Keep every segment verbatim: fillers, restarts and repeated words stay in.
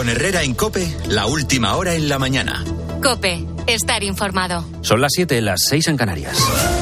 Con Herrera en COPE, la última hora en la mañana. COPE, estar informado. Son las siete, las seis en Canarias.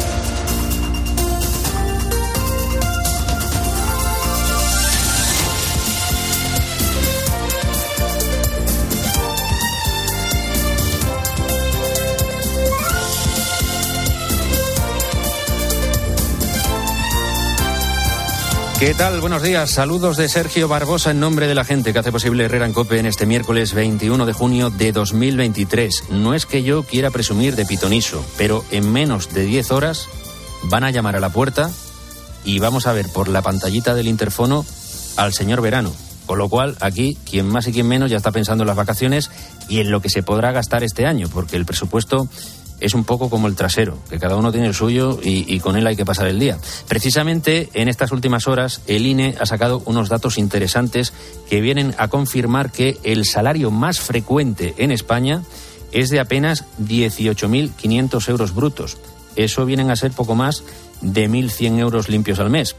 ¿Qué tal? Buenos días. Saludos de Sergio Barbosa en nombre de la gente que hace posible Herrera en COPE en este miércoles veintiuno de junio de dos mil veintitrés. No es que yo quiera presumir de pitoniso, pero en menos de diez horas van a llamar a la puerta y vamos a ver por la pantallita del interfono al señor Verano. Con lo cual, aquí, quien más y quien menos ya está pensando en las vacaciones y en lo que se podrá gastar este año, porque el presupuesto es un poco como el trasero, que cada uno tiene el suyo y, y con él hay que pasar el día. Precisamente en estas últimas horas el I N E ha sacado unos datos interesantes que vienen a confirmar que el salario más frecuente en España es de apenas dieciocho mil quinientos euros brutos. Eso vienen a ser poco más de mil cien euros limpios al mes.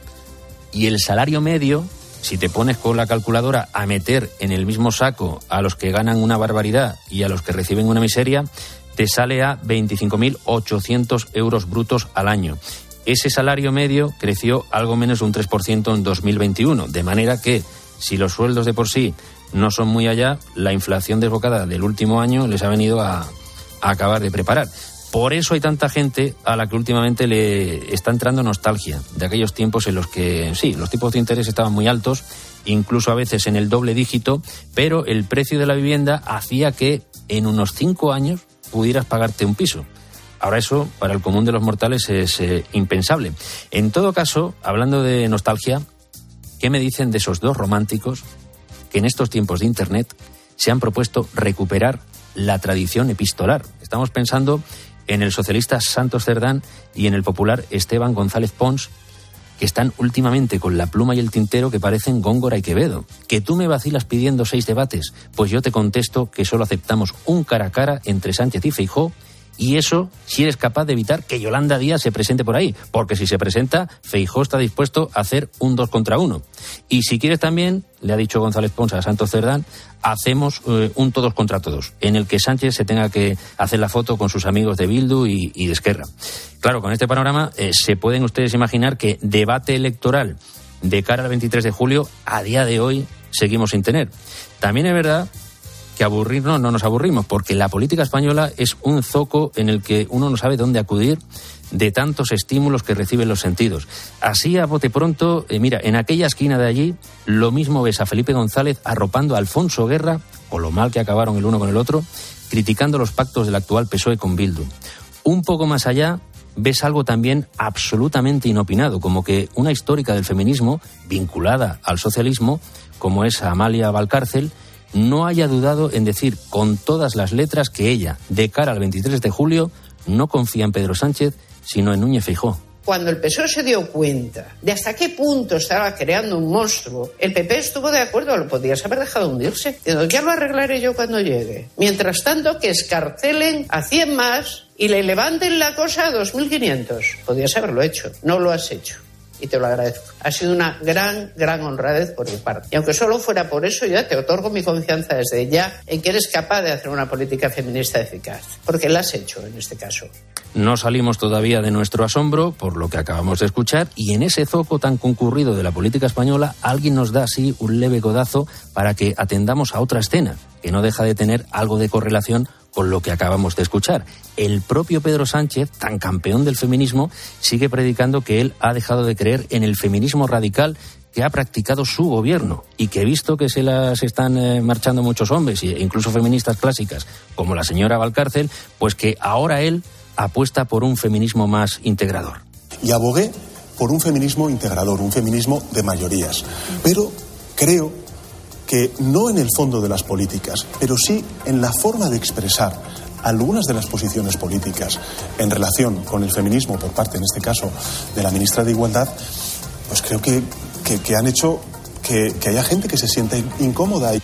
Y el salario medio, si te pones con la calculadora a meter en el mismo saco a los que ganan una barbaridad y a los que reciben una miseria, te sale a veinticinco mil ochocientos euros brutos al año. Ese salario medio creció algo menos de un tres por ciento en dos mil veintiuno, de manera que, si los sueldos de por sí no son muy allá, la inflación desbocada del último año les ha venido a, a acabar de preparar. Por eso hay tanta gente a la que últimamente le está entrando nostalgia de aquellos tiempos en los que, sí, los tipos de interés estaban muy altos, incluso a veces en el doble dígito, pero el precio de la vivienda hacía que en unos cinco años pudieras pagarte un piso. Ahora eso, para el común de los mortales, es eh, impensable. En todo caso, hablando de nostalgia, ¿qué me dicen de esos dos románticos que en estos tiempos de Internet se han propuesto recuperar la tradición epistolar? Estamos pensando en el socialista Santos Cerdán y en el popular Esteban González Pons, que están últimamente con la pluma y el tintero que parecen Góngora y Quevedo. ¿Que tú me vacilas pidiendo seis debates? Pues yo te contesto que solo aceptamos un cara a cara entre Sánchez y Feijóo, y eso si eres capaz de evitar que Yolanda Díaz se presente por ahí, porque si se presenta, Feijóo está dispuesto a hacer un dos contra uno. Y si quieres también, le ha dicho González Pons a Santos Cerdán, hacemos eh, un todos contra todos, en el que Sánchez se tenga que hacer la foto con sus amigos de Bildu y, y de Esquerra. Claro, con este panorama eh, se pueden ustedes imaginar que debate electoral de cara al veintitrés de julio, a día de hoy, seguimos sin tener. También es verdad que aburrirnos no nos aburrimos, porque la política española es un zoco en el que uno no sabe dónde acudir de tantos estímulos que reciben los sentidos. Así, a bote pronto, eh, mira, en aquella esquina de allí, lo mismo ves a Felipe González arropando a Alfonso Guerra, con lo mal que acabaron el uno con el otro, criticando los pactos del actual P S O E con Bildu. Un poco más allá, ves algo también absolutamente inopinado, como que una histórica del feminismo, vinculada al socialismo, como es Amalia Valcárcel, no haya dudado en decir con todas las letras que ella, de cara al veintitrés de julio, no confía en Pedro Sánchez, sino en Núñez Feijóo. Cuando el P S O E se dio cuenta de hasta qué punto estaba creando un monstruo, el P P estuvo de acuerdo, lo podías haber dejado hundirse. Ya lo arreglaré yo cuando llegue. Mientras tanto, que escarcelen a cien más y le levanten la cosa a dos mil quinientos. Podías haberlo hecho, no lo has hecho. Y te lo agradezco. Ha sido una gran, gran honradez por mi parte. Y aunque solo fuera por eso, ya te otorgo mi confianza desde ya en que eres capaz de hacer una política feminista eficaz. Porque la has hecho en este caso. No salimos todavía de nuestro asombro por lo que acabamos de escuchar, y en ese zoco tan concurrido de la política española alguien nos da así un leve codazo para que atendamos a otra escena que no deja de tener algo de correlación con lo que acabamos de escuchar. El propio Pedro Sánchez, tan campeón del feminismo, sigue predicando que él ha dejado de creer en el feminismo radical que ha practicado su gobierno, y que, visto que se las están eh, marchando muchos hombres, e incluso feministas clásicas, como la señora Valcárcel, pues que ahora él apuesta por un feminismo más integrador. Y abogué por un feminismo integrador, un feminismo de mayorías. Pero creo que no en el fondo de las políticas, pero sí en la forma de expresar algunas de las posiciones políticas en relación con el feminismo por parte, en este caso, de la ministra de Igualdad, pues creo que, que, que han hecho que, que haya gente que se sienta incómoda.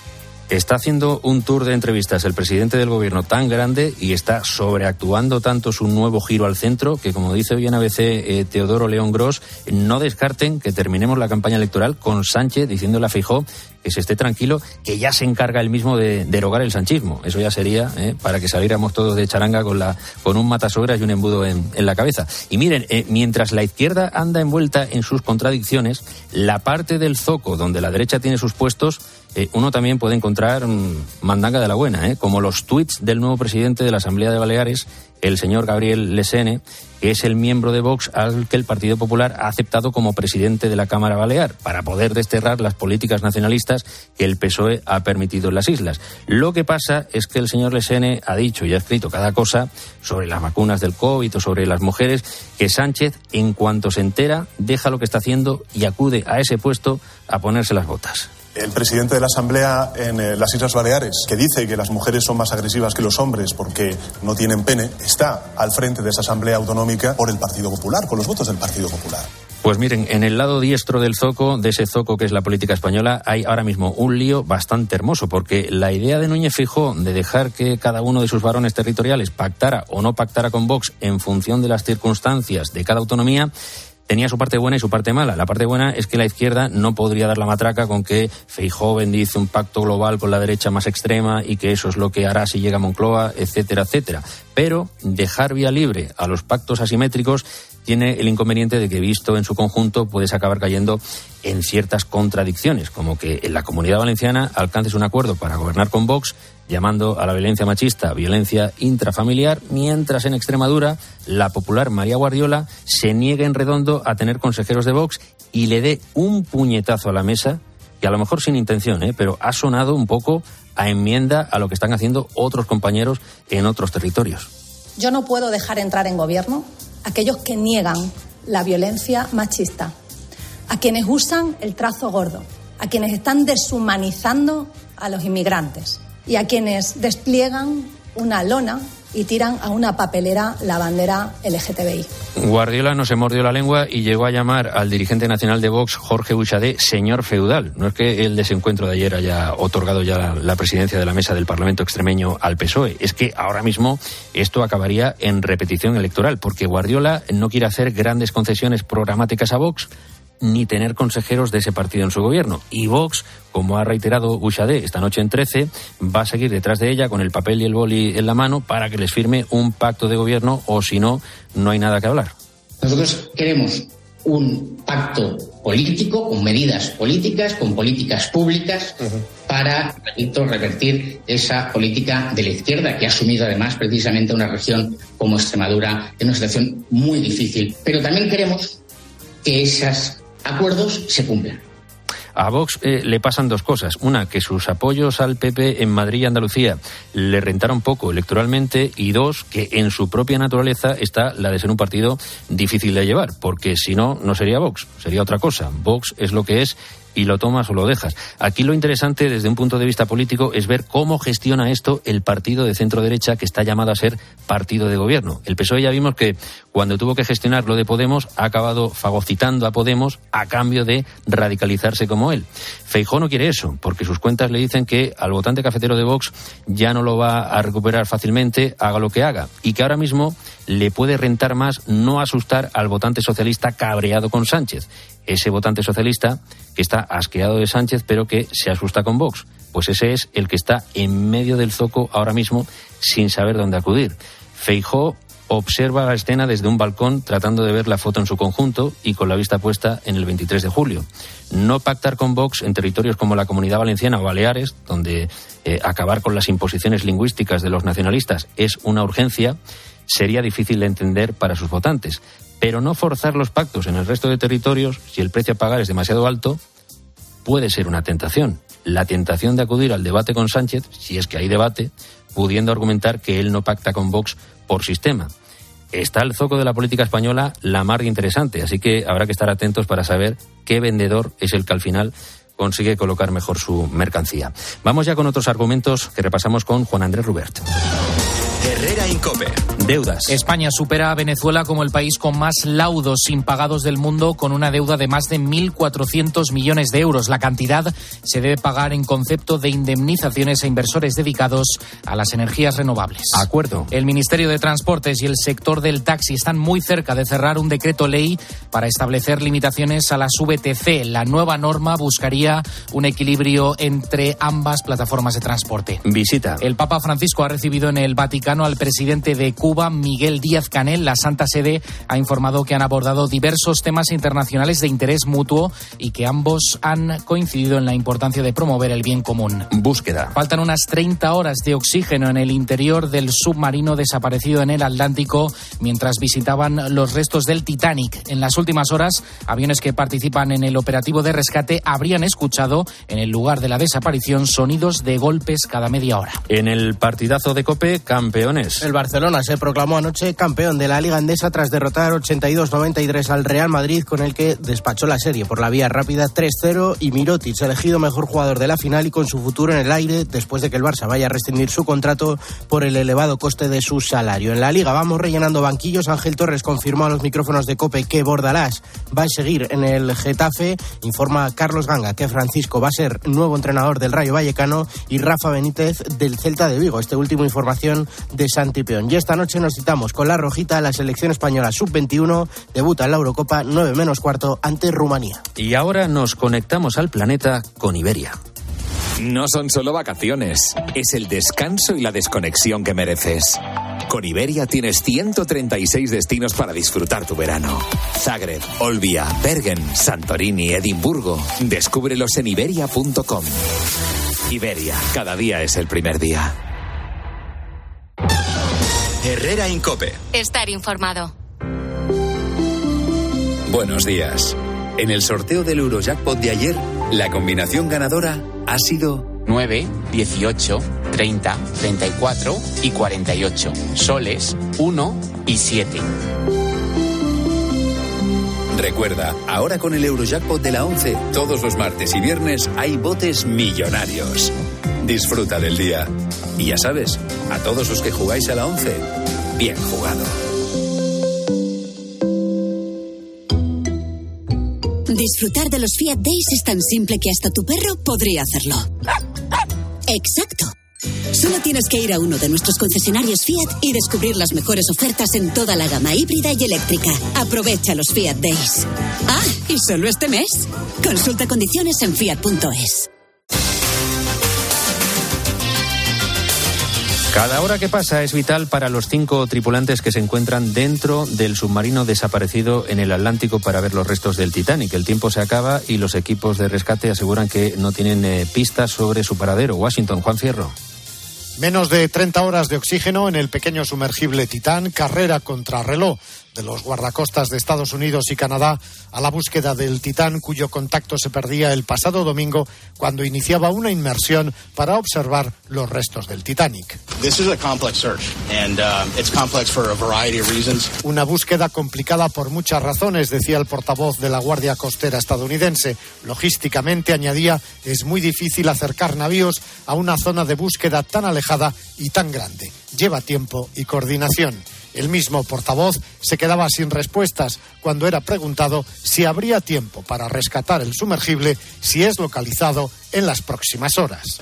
Está haciendo un tour de entrevistas el presidente del gobierno tan grande y está sobreactuando tanto su nuevo giro al centro que, como dice hoy en A B C eh, Teodoro León Gros, no descarten que terminemos la campaña electoral con Sánchez diciéndole a Feijóo que se esté tranquilo, que ya se encarga él mismo de derogar el sanchismo. Eso ya sería eh, para que saliéramos todos de charanga con, la, con un matasogras y un embudo en, en la cabeza. Y miren, eh, mientras la izquierda anda envuelta en sus contradicciones, la parte del zoco donde la derecha tiene sus puestos, eh, uno también puede encontrar mmm, mandanga de la buena, eh, como los tuits del nuevo presidente de la Asamblea de Baleares, el señor Gabriel Lesene, que es el miembro de Vox al que el Partido Popular ha aceptado como presidente de la Cámara Balear, para poder desterrar las políticas nacionalistas que el P S O E ha permitido en las islas. Lo que pasa es que el señor Lesene ha dicho y ha escrito cada cosa sobre las vacunas del COVID o sobre las mujeres, que Sánchez, en cuanto se entera, deja lo que está haciendo y acude a ese puesto a ponerse las botas. El presidente de la Asamblea en eh, las Islas Baleares, que dice que las mujeres son más agresivas que los hombres porque no tienen pene, está al frente de esa Asamblea Autonómica por el Partido Popular, con los votos del Partido Popular. Pues miren, en el lado diestro del zoco, de ese zoco que es la política española, hay ahora mismo un lío bastante hermoso, porque la idea de Núñez Feijóo de dejar que cada uno de sus varones territoriales pactara o no pactara con Vox en función de las circunstancias de cada autonomía, tenía su parte buena y su parte mala. La parte buena es que la izquierda no podría dar la matraca con que Feijóo bendice un pacto global con la derecha más extrema y que eso es lo que hará si llega a Moncloa, etcétera, etcétera. Pero dejar vía libre a los pactos asimétricos tiene el inconveniente de que, visto en su conjunto, puedes acabar cayendo en ciertas contradicciones, como que en la Comunidad Valenciana alcances un acuerdo para gobernar con Vox, llamando a la violencia machista violencia intrafamiliar, mientras en Extremadura la popular María Guardiola se niegue en redondo a tener consejeros de Vox y le dé un puñetazo a la mesa, que a lo mejor sin intención, ¿eh? pero ha sonado un poco a enmienda a lo que están haciendo otros compañeros en otros territorios. Yo no puedo dejar entrar en gobierno a aquellos que niegan la violencia machista, a quienes usan el trazo gordo, a quienes están deshumanizando a los inmigrantes y a quienes despliegan una lona y tiran a una papelera la bandera L G T B I. Guardiola no se mordió la lengua y llegó a llamar al dirigente nacional de Vox, Jorge Buixadé, señor feudal. No es que el desencuentro de ayer haya otorgado ya la, la presidencia de la mesa del Parlamento extremeño al P S O E. Es que ahora mismo esto acabaría en repetición electoral, porque Guardiola no quiere hacer grandes concesiones programáticas a Vox, ni tener consejeros de ese partido en su gobierno. Y Vox, como ha reiterado Buixadé esta noche en trece, va a seguir detrás de ella con el papel y el boli en la mano para que les firme un pacto de gobierno, o si no, no hay nada que hablar. Nosotros queremos un pacto político, con medidas políticas, con políticas públicas, uh-huh. para revertir esa política de la izquierda, que ha asumido además precisamente una región como Extremadura en una situación muy difícil. Pero también queremos que esas acuerdos se cumplan. A Vox eh, le pasan dos cosas. Una, que sus apoyos al P P en Madrid y Andalucía le rentaron poco electoralmente, y dos, que en su propia naturaleza está la de ser un partido difícil de llevar, porque si no, no sería Vox, sería otra cosa. Vox es lo que es y lo tomas o lo dejas. Aquí lo interesante desde un punto de vista político es ver cómo gestiona esto el partido de centro-derecha, que está llamado a ser partido de gobierno. El P S O E ya vimos que cuando tuvo que gestionar lo de Podemos ha acabado fagocitando a Podemos a cambio de radicalizarse como él. Feijóo no quiere eso, porque sus cuentas le dicen que al votante cafetero de Vox ya no lo va a recuperar fácilmente, haga lo que haga, y que ahora mismo le puede rentar más no asustar al votante socialista cabreado con Sánchez. Ese votante socialista que está asqueado de Sánchez, pero que se asusta con Vox. Pues ese es el que está en medio del zoco ahora mismo sin saber dónde acudir. Feijóo observa la escena desde un balcón, tratando de ver la foto en su conjunto y con la vista puesta en el veintitrés de julio. No pactar con Vox en territorios como la Comunidad Valenciana o Baleares, donde eh, acabar con las imposiciones lingüísticas de los nacionalistas es una urgencia, sería difícil de entender para sus votantes. Pero no forzar los pactos en el resto de territorios, si el precio a pagar es demasiado alto, puede ser una tentación. La tentación de acudir al debate con Sánchez, si es que hay debate, pudiendo argumentar que él no pacta con Vox por sistema. Está el zoco de la política española la mar de interesante, así que habrá que estar atentos para saber qué vendedor es el que al final consigue colocar mejor su mercancía. Vamos ya con otros argumentos que repasamos con Juan Andrés Rubert. Herrera Herrera Incope. Deudas. España supera a Venezuela como el país con más laudos impagados del mundo, con una deuda de más de mil cuatrocientos millones de euros. La cantidad se debe pagar en concepto de indemnizaciones a inversores dedicados a las energías renovables. Acuerdo. El Ministerio de Transportes y el sector del taxi están muy cerca de cerrar un decreto ley para establecer limitaciones a las V T C. La nueva norma buscaría un equilibrio entre ambas plataformas de transporte. Visita. El Papa Francisco ha recibido en el Vaticano al presidente de Cuba, Miguel Díaz-Canel. La Santa Sede ha informado que han abordado diversos temas internacionales de interés mutuo y que ambos han coincidido en la importancia de promover el bien común. Búsqueda. Faltan unas treinta horas de oxígeno en el interior del submarino desaparecido en el Atlántico mientras visitaban los restos del Titanic. En las últimas horas, aviones que participan en el operativo de rescate habrían escuchado en el lugar de la desaparición sonidos de golpes cada media hora. En el partidazo de COPE, campeones. El Barcelona se proclamó anoche campeón de la Liga Endesa tras derrotar ochenta y dos noventa y tres al Real Madrid, con el que despachó la serie por la vía rápida tres cero, y Mirotic elegido mejor jugador de la final y con su futuro en el aire después de que el Barça vaya a rescindir su contrato por el elevado coste de su salario. En la Liga vamos rellenando banquillos. Ángel Torres confirmó a los micrófonos de COPE que Bordalás va a seguir en el Getafe. Informa Carlos Ganga que Francisco va a ser nuevo entrenador del Rayo Vallecano y Rafa Benítez del Celta de Vigo. Este último, información de Santi Peón. Y esta noche nos citamos con la rojita. La selección española sub veintiuno debuta en la Eurocopa nueve menos cuarto ante Rumanía. Y ahora nos conectamos al planeta con Iberia. No son solo vacaciones, es el descanso y la desconexión que mereces. Con Iberia tienes ciento treinta y seis destinos para disfrutar tu verano. Zagreb, Olbia, Bergen, Santorini, Edimburgo. Descúbrelos en iberia punto com. Iberia, cada día es el primer día. Herrera Incope. Estar informado. Buenos días. En el sorteo del Eurojackpot de ayer, la combinación ganadora ha sido nueve, dieciocho, treinta, treinta y cuatro y cuarenta y ocho. Soles, uno y siete. Recuerda, ahora con el Eurojackpot de la once, todos los martes y viernes hay botes millonarios. Disfruta del día. Y ya sabes, a todos los que jugáis a la once, bien jugado. Disfrutar de los Fiat Days es tan simple que hasta tu perro podría hacerlo. Exacto. Solo tienes que ir a uno de nuestros concesionarios Fiat y descubrir las mejores ofertas en toda la gama híbrida y eléctrica. Aprovecha los Fiat Days. Ah, ¿y solo este mes? Consulta condiciones en fiat punto es. Cada hora que pasa es vital para los cinco tripulantes que se encuentran dentro del submarino desaparecido en el Atlántico para ver los restos del Titanic. El tiempo se acaba y los equipos de rescate aseguran que no tienen eh, pistas sobre su paradero. Washington, Juan Fierro. Menos de treinta horas de oxígeno en el pequeño sumergible Titán, carrera contra reloj de los guardacostas de Estados Unidos y Canadá a la búsqueda del Titán, cuyo contacto se perdía el pasado domingo cuando iniciaba una inmersión para observar los restos del Titanic. This is a complex search and uh, it's complex for a variety of reasons. Una búsqueda complicada por muchas razones, decía el portavoz de la Guardia Costera estadounidense. Logísticamente, añadía, es muy difícil acercar navíos a una zona de búsqueda tan alejada y tan grande. Lleva tiempo y coordinación. El mismo portavoz se quedaba sin respuestas cuando era preguntado si habría tiempo para rescatar el sumergible si es localizado en las próximas horas.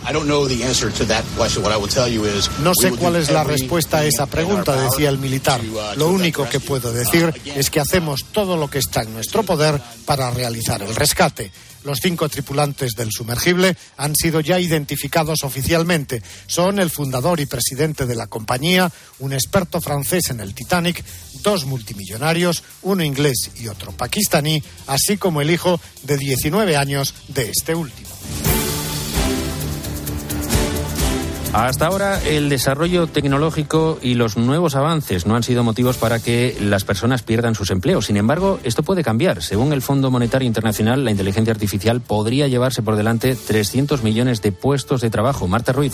No sé cuál es la respuesta a esa pregunta, decía el militar. Lo único que puedo decir es que hacemos todo lo que está en nuestro poder para realizar el rescate. Los cinco tripulantes del sumergible han sido ya identificados oficialmente. Son el fundador y presidente de la compañía, un experto francés en el Titanic, dos multimillonarios, uno inglés y otro pakistaní, así como el hijo de diecinueve años de este último. Hasta ahora, el desarrollo tecnológico y los nuevos avances no han sido motivos para que las personas pierdan sus empleos. Sin embargo, esto puede cambiar. Según el Fondo Monetario Internacional, la inteligencia artificial podría llevarse por delante trescientos millones de puestos de trabajo. Marta Ruiz.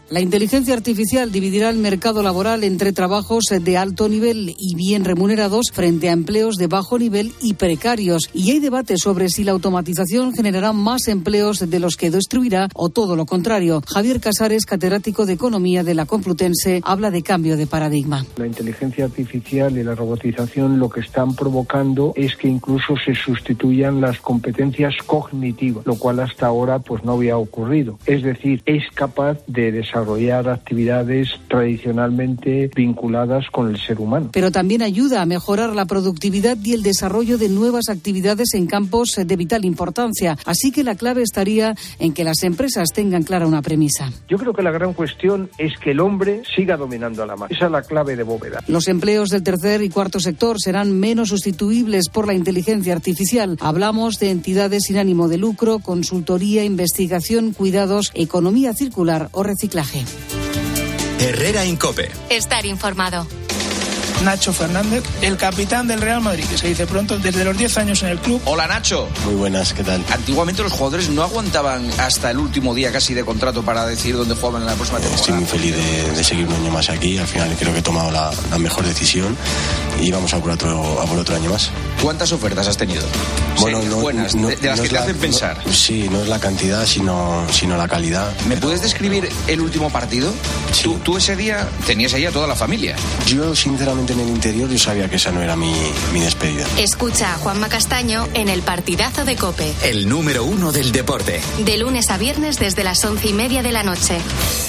La inteligencia artificial dividirá el mercado laboral entre trabajos de alto nivel y bien remunerados frente a empleos de bajo nivel y precarios. Y hay debate sobre si la automatización generará más empleos de los que destruirá o todo lo contrario. Javier Casares, catedrático de Economía de la Complutense, habla de cambio de paradigma. La inteligencia artificial y la robotización lo que están provocando es que incluso se sustituyan las competencias cognitivas, lo cual hasta ahora pues no había ocurrido. Es decir, es capaz de desarrollar desarrollar actividades tradicionalmente vinculadas con el ser humano. Pero también ayuda a mejorar la productividad y el desarrollo de nuevas actividades en campos de vital importancia. Así que la clave estaría en que las empresas tengan clara una premisa. Yo creo que la gran cuestión es que el hombre siga dominando a la máquina. Esa es la clave de bóveda. Los empleos del tercer y cuarto sector serán menos sustituibles por la inteligencia artificial. Hablamos de entidades sin ánimo de lucro, consultoría, investigación, cuidados, economía circular o reciclaje. Herrera Incope. Estar informado. Nacho Fernández, el capitán del Real Madrid, que se dice pronto, desde los diez años en el club. Hola, Nacho. Muy buenas, ¿qué tal? Antiguamente los jugadores no aguantaban hasta el último día casi de contrato para decidir dónde jugaban en la próxima temporada. Estoy muy feliz de, de seguir un año más aquí. Al final creo que he tomado la, la mejor decisión y vamos a por otro, a por otro año más. ¿Cuántas ofertas has tenido? Bueno, sí, no, buenas, no, de, de las no que te la, hacen pensar. No, sí, no es la cantidad, sino, sino la calidad. ¿Me pero... puedes describir el último partido? Sí. ¿Tú, tú ese día tenías ahí a toda la familia? Yo, sinceramente, en el interior, yo sabía que esa no era mi, mi despedida. Escucha a Juanma Castaño en El Partidazo de COPE. El número uno del deporte. De lunes a viernes desde las once y media de la noche.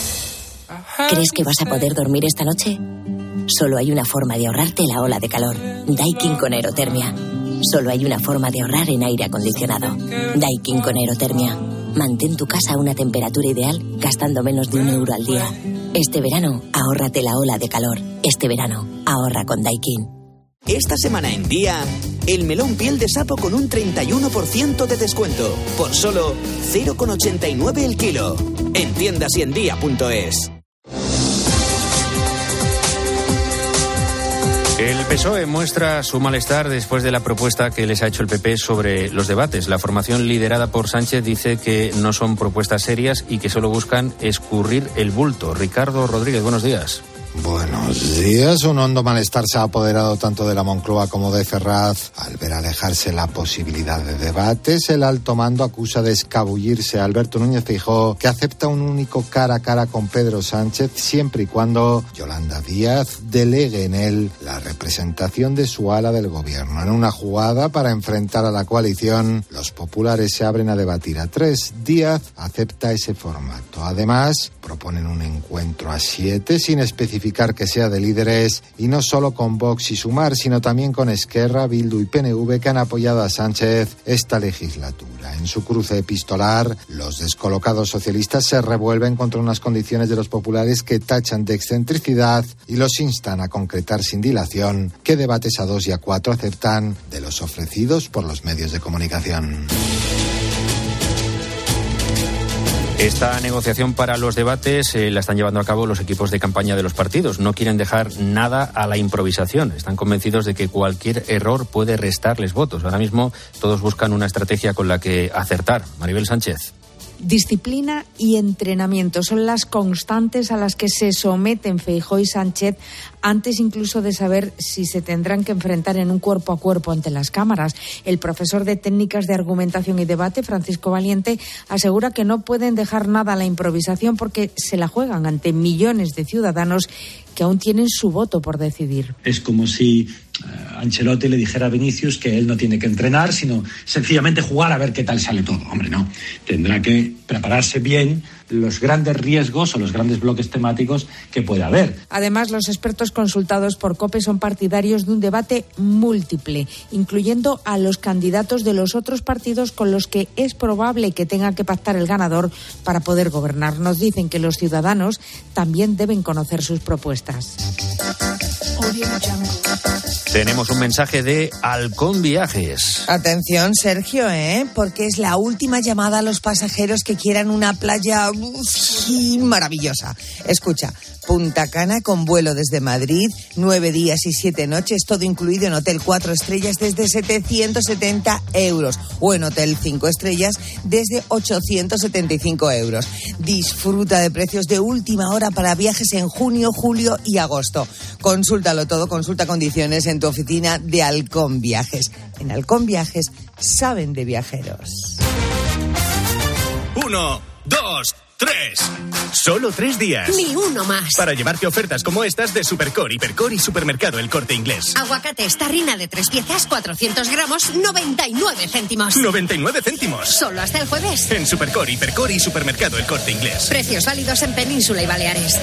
¿Crees que vas a poder dormir esta noche? Solo hay una forma de ahorrarte la ola de calor. Daikin con aerotermia. Solo hay una forma de ahorrar en aire acondicionado. Daikin con aerotermia. Mantén tu casa a una temperatura ideal gastando menos de un euro al día. Este verano, ahórrate la ola de calor. Este verano, ahorra con Daikin. Esta semana en Día, el melón piel de sapo con un treinta y uno por ciento de descuento. Por solo cero coma ochenta y nueve el kilo. En tiendas y en día punto es. El P S O E muestra su malestar después de la propuesta que les ha hecho el P P sobre los debates. La formación liderada por Sánchez dice que no son propuestas serias y que solo buscan escurrir el bulto. Ricardo Rodríguez, buenos días. Buenos días. Un hondo malestar se ha apoderado tanto de la Moncloa como de Ferraz al ver alejarse la posibilidad de debates. El alto mando acusa de escabullirse a Alberto Núñez Feijóo, que acepta un único cara a cara con Pedro Sánchez siempre y cuando Yolanda Díaz delegue en él la representación de su ala del gobierno. En una jugada para enfrentar a la coalición, los populares se abren a debatir a tres. Díaz acepta ese formato. Además, proponen un encuentro a siete sin especificar que sea de líderes, y no solo con Vox y Sumar, sino también con Esquerra, Bildu y P N V, que han apoyado a Sánchez esta legislatura. En su cruce epistolar, los descolocados socialistas se revuelven contra unas condiciones de los populares que tachan de excentricidad y los instan a concretar sin dilación qué debates a dos y a cuatro aceptan de los ofrecidos por los medios de comunicación. Esta negociación para los debates eh, la están llevando a cabo los equipos de campaña de los partidos. No quieren dejar nada a la improvisación. Están convencidos de que cualquier error puede restarles votos. Ahora mismo todos buscan una estrategia con la que acertar. Maribel Sánchez. Disciplina y entrenamiento son las constantes a las que se someten Feijóo y Sánchez antes incluso de saber si se tendrán que enfrentar en un cuerpo a cuerpo ante las cámaras. El profesor de técnicas de argumentación y debate, Francisco Valiente, asegura que no pueden dejar nada a la improvisación porque se la juegan ante millones de ciudadanos que aún tienen su voto por decidir. Es como si uh, Ancelotti le dijera a Vinicius que él no tiene que entrenar, sino sencillamente jugar a ver qué tal sale todo. Hombre, no. Tendrá que prepararse bien los grandes riesgos o los grandes bloques temáticos que pueda haber. Además, los expertos consultados por COPE son partidarios de un debate múltiple, incluyendo a los candidatos de los otros partidos con los que es probable que tenga que pactar el ganador para poder gobernar. Nos dicen que los ciudadanos también deben conocer sus propuestas. Tenemos un mensaje de Halcón Viajes. Atención, Sergio, ¿eh? Porque es la última llamada a los pasajeros que quieran una playa uf, maravillosa. Escucha, Punta Cana con vuelo desde Madrid, nueve días y siete noches, todo incluido en hotel cuatro estrellas desde setecientos setenta euros o en hotel cinco estrellas desde ochocientos setenta y cinco euros. Disfruta de precios de última hora para viajes en junio, julio y agosto. Consúltalo todo, consulta condiciones en tu oficina de Halcón Viajes. En Halcón Viajes saben de viajeros. Uno, dos, tres. Solo tres días. Ni uno más. Para llevarte ofertas como estas de Supercor, Hipercor y Supermercado El Corte Inglés. Aguacate Starrina de tres piezas, cuatrocientos gramos, noventa y nueve céntimos. noventa y nueve céntimos. Solo hasta el jueves. En Supercor, Hipercor y Supermercado El Corte Inglés. Precios válidos en Península y Baleares.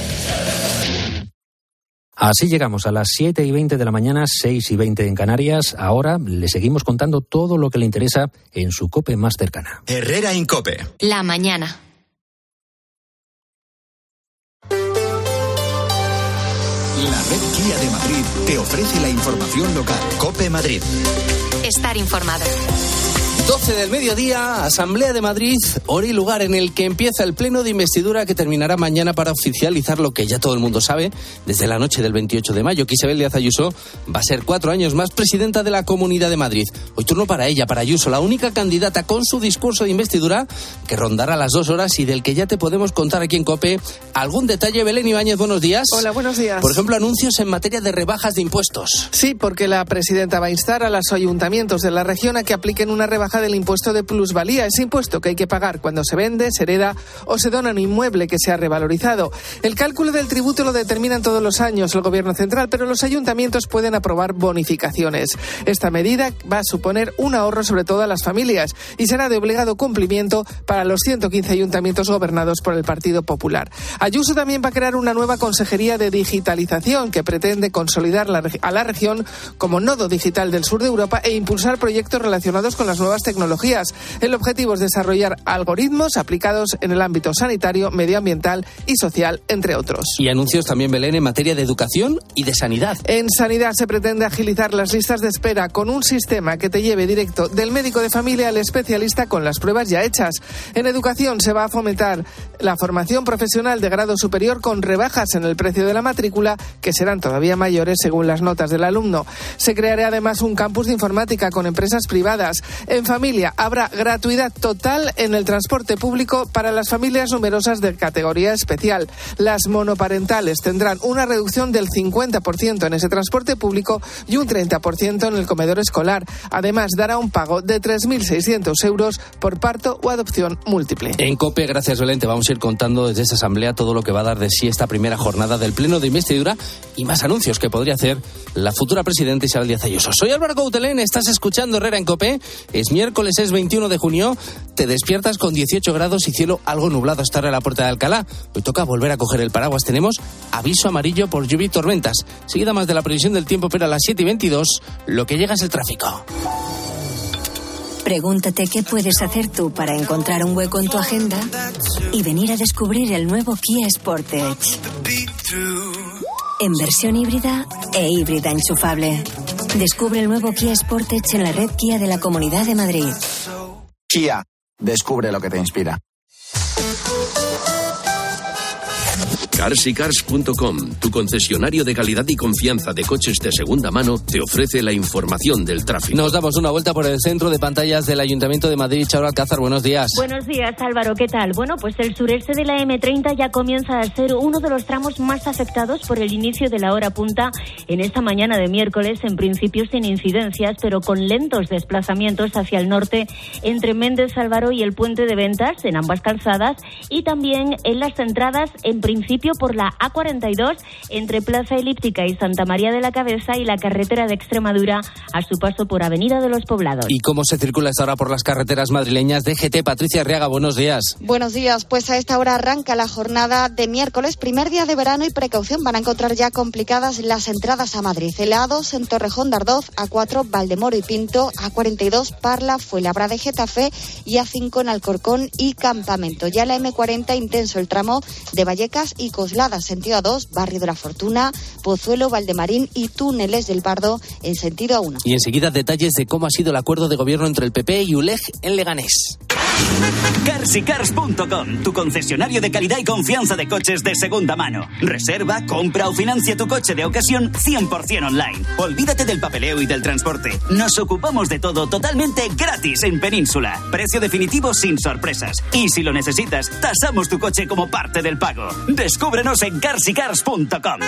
Así llegamos a las siete y veinte de la mañana, seis y veinte en Canarias. Ahora le seguimos contando todo lo que le interesa en su COPE más cercana. Herrera Incope. La mañana. La red Kia de Madrid te ofrece la información local. COPE Madrid. Estar informado. doce del mediodía, Asamblea de Madrid, hora y lugar en el que empieza el pleno de investidura que terminará mañana para oficializar lo que ya todo el mundo sabe desde la noche del veintiocho de mayo, que Isabel Díaz Ayuso va a ser cuatro años más presidenta de la Comunidad de Madrid. Hoy turno para ella, para Ayuso, la única candidata con su discurso de investidura que rondará las dos horas y del que ya te podemos contar aquí en COPE algún detalle. Belén Ibáñez, buenos días. Hola, buenos días. Por ejemplo, anuncios en materia de rebajas de impuestos. Sí, porque la presidenta va a instar a los ayuntamientos de la región a que apliquen una rebaja del impuesto de plusvalía, ese impuesto que hay que pagar cuando se vende, se hereda o se dona un inmueble que se ha revalorizado. El cálculo del tributo lo determinan todos los años el Gobierno central, pero los ayuntamientos pueden aprobar bonificaciones. Esta medida va a suponer un ahorro sobre todo a las familias y será de obligado cumplimiento para los ciento quince ayuntamientos gobernados por el Partido Popular. Ayuso también va a crear una nueva consejería de digitalización que pretende consolidar la, a la región como nodo digital del sur de Europa e impulsar proyectos relacionados con las nuevas tecnologías. El objetivo es desarrollar algoritmos aplicados en el ámbito sanitario, medioambiental y social, entre otros. Y anuncios también, Belén, en materia de educación y de sanidad. En sanidad se pretende agilizar las listas de espera con un sistema que te lleve directo del médico de familia al especialista con las pruebas ya hechas. En educación se va a fomentar la formación profesional de grado superior con rebajas en el precio de la matrícula que serán todavía mayores según las notas del alumno. Se creará además un campus de informática con empresas privadas. En familia habrá gratuidad total en el transporte público para las familias numerosas de categoría especial. Las monoparentales tendrán una reducción del cincuenta por ciento en ese transporte público y un treinta por ciento en el comedor escolar. Además, dará un pago de tres mil seiscientos euros por parto o adopción múltiple. En COPE, gracias Belén, te vamos a ir contando desde esta asamblea todo lo que va a dar de sí esta primera jornada del pleno de investidura y más anuncios que podría hacer la futura presidenta Isabel Díaz Ayuso. Soy Álvaro Coutelén, estás escuchando Herrera en COPE. Es miércoles, es veintiuno de junio, te despiertas con dieciocho grados y cielo algo nublado hasta ahora en la Puerta de Alcalá. Hoy toca volver a coger el paraguas. Tenemos aviso amarillo por lluvia y tormentas. Seguida más de la previsión del tiempo, pero a las siete y veintidós lo que llega es el tráfico. Pregúntate qué puedes hacer tú para encontrar un hueco en tu agenda y venir a descubrir el nuevo Kia Sportage. En versión híbrida e híbrida enchufable. Descubre el nuevo Kia Sportage en la red Kia de la Comunidad de Madrid. Kia, descubre lo que te inspira. Cars y Cars punto com, tu concesionario de calidad y confianza de coches de segunda mano, te ofrece la información del tráfico. Nos damos una vuelta por el centro de pantallas del Ayuntamiento de Madrid. Charo Alcázar, buenos días. Buenos días, Álvaro, ¿qué tal? Bueno, pues el sureste de la eme treinta ya comienza a ser uno de los tramos más afectados por el inicio de la hora punta en esta mañana de miércoles, en principio sin incidencias, pero con lentos desplazamientos hacia el norte entre Méndez Álvaro y el Puente de Ventas, en ambas calzadas, y también en las entradas, en principio por la A cuarenta y dos entre Plaza Elíptica y Santa María de la Cabeza y la carretera de Extremadura a su paso por Avenida de los Poblados. ¿Y cómo se circula esta hora por las carreteras madrileñas? D G T, Patricia Arriaga, buenos días. Buenos días, pues a esta hora arranca la jornada de miércoles, primer día de verano, y precaución, van a encontrar ya complicadas las entradas a Madrid. El A dos en Torrejón de Ardoz, A cuatro Valdemoro y Pinto, A cuarenta y dos Parla, Fuenlabrada de Getafe y A cinco en Alcorcón y Campamento. Ya la eme cuarenta intenso el tramo de Vallecas y Coslada, sentido A dos, Barrio de la Fortuna, Pozuelo, Valdemarín y Túneles del Pardo en sentido A uno. Y enseguida detalles de cómo ha sido el acuerdo de gobierno entre el P P y U L E G en Leganés. Cars y Cars punto com, tu concesionario de calidad y confianza de coches de segunda mano. Reserva, compra o financia tu coche de ocasión cien por ciento online. Olvídate del papeleo y del transporte. Nos ocupamos de todo totalmente gratis en Península. Precio definitivo sin sorpresas. Y si lo necesitas, tasamos tu coche como parte del pago. Descúbrenos en Cars y Cars punto com.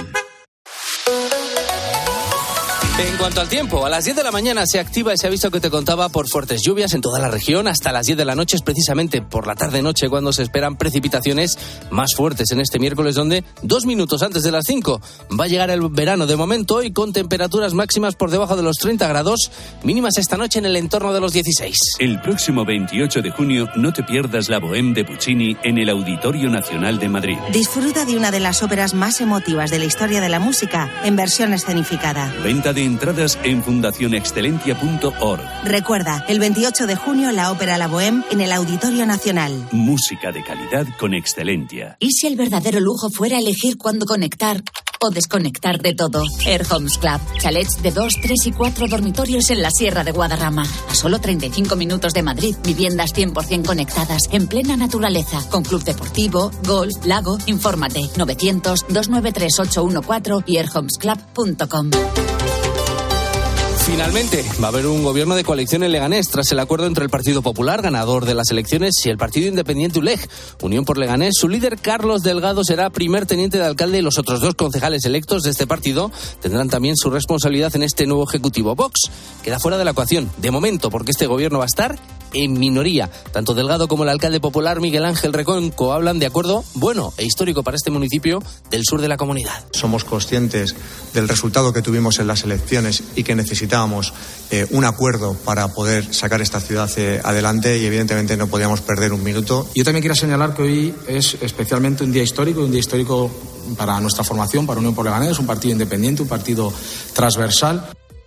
En cuanto al tiempo, a las diez de la mañana se activa ese aviso que te contaba por fuertes lluvias en toda la región. Hasta las diez de la noche es precisamente por la tarde-noche cuando se esperan precipitaciones más fuertes en este miércoles, donde dos minutos antes de las cinco va a llegar el verano de momento y con temperaturas máximas por debajo de los treinta grados, mínimas esta noche en el entorno de los dieciséis. El próximo veintiocho de junio no te pierdas la Bohème de Puccini en el Auditorio Nacional de Madrid. Disfruta de una de las óperas más emotivas de la historia de la música en versión escenificada. Venta de entradas en fundación excelentia punto org. Recuerda, el veintiocho de junio la ópera La Bohème en el Auditorio Nacional. Música de calidad con Excelentia. ¿Y si el verdadero lujo fuera elegir cuándo conectar o desconectar de todo? Air Homes Club. Chalets de dos, tres y cuatro dormitorios en la Sierra de Guadarrama. A solo treinta y cinco minutos de Madrid. Viviendas cien por ciento conectadas en plena naturaleza. Con club deportivo, golf, lago. Infórmate. novecientos, doscientos noventa y tres, ochocientos catorce y air homes club punto com. Finalmente, va a haber un gobierno de coalición en Leganés tras el acuerdo entre el Partido Popular, ganador de las elecciones, y el Partido Independiente U L E G, Unión por Leganés. Su líder, Carlos Delgado, será primer teniente de alcalde y los otros dos concejales electos de este partido tendrán también su responsabilidad en este nuevo ejecutivo. Vox queda fuera de la ecuación, de momento, porque este gobierno va a estar en minoría. Tanto Delgado como el alcalde popular Miguel Ángel Reconco hablan de acuerdo bueno e histórico para este municipio del sur de la comunidad. Somos conscientes del resultado que tuvimos en las elecciones y que necesitábamos eh, un acuerdo para poder sacar esta ciudad eh, adelante y evidentemente no podíamos perder un minuto. Yo también quiero señalar que hoy es especialmente un día histórico, un día histórico para nuestra formación, para Unión por Leganés, un partido independiente, un partido transversal.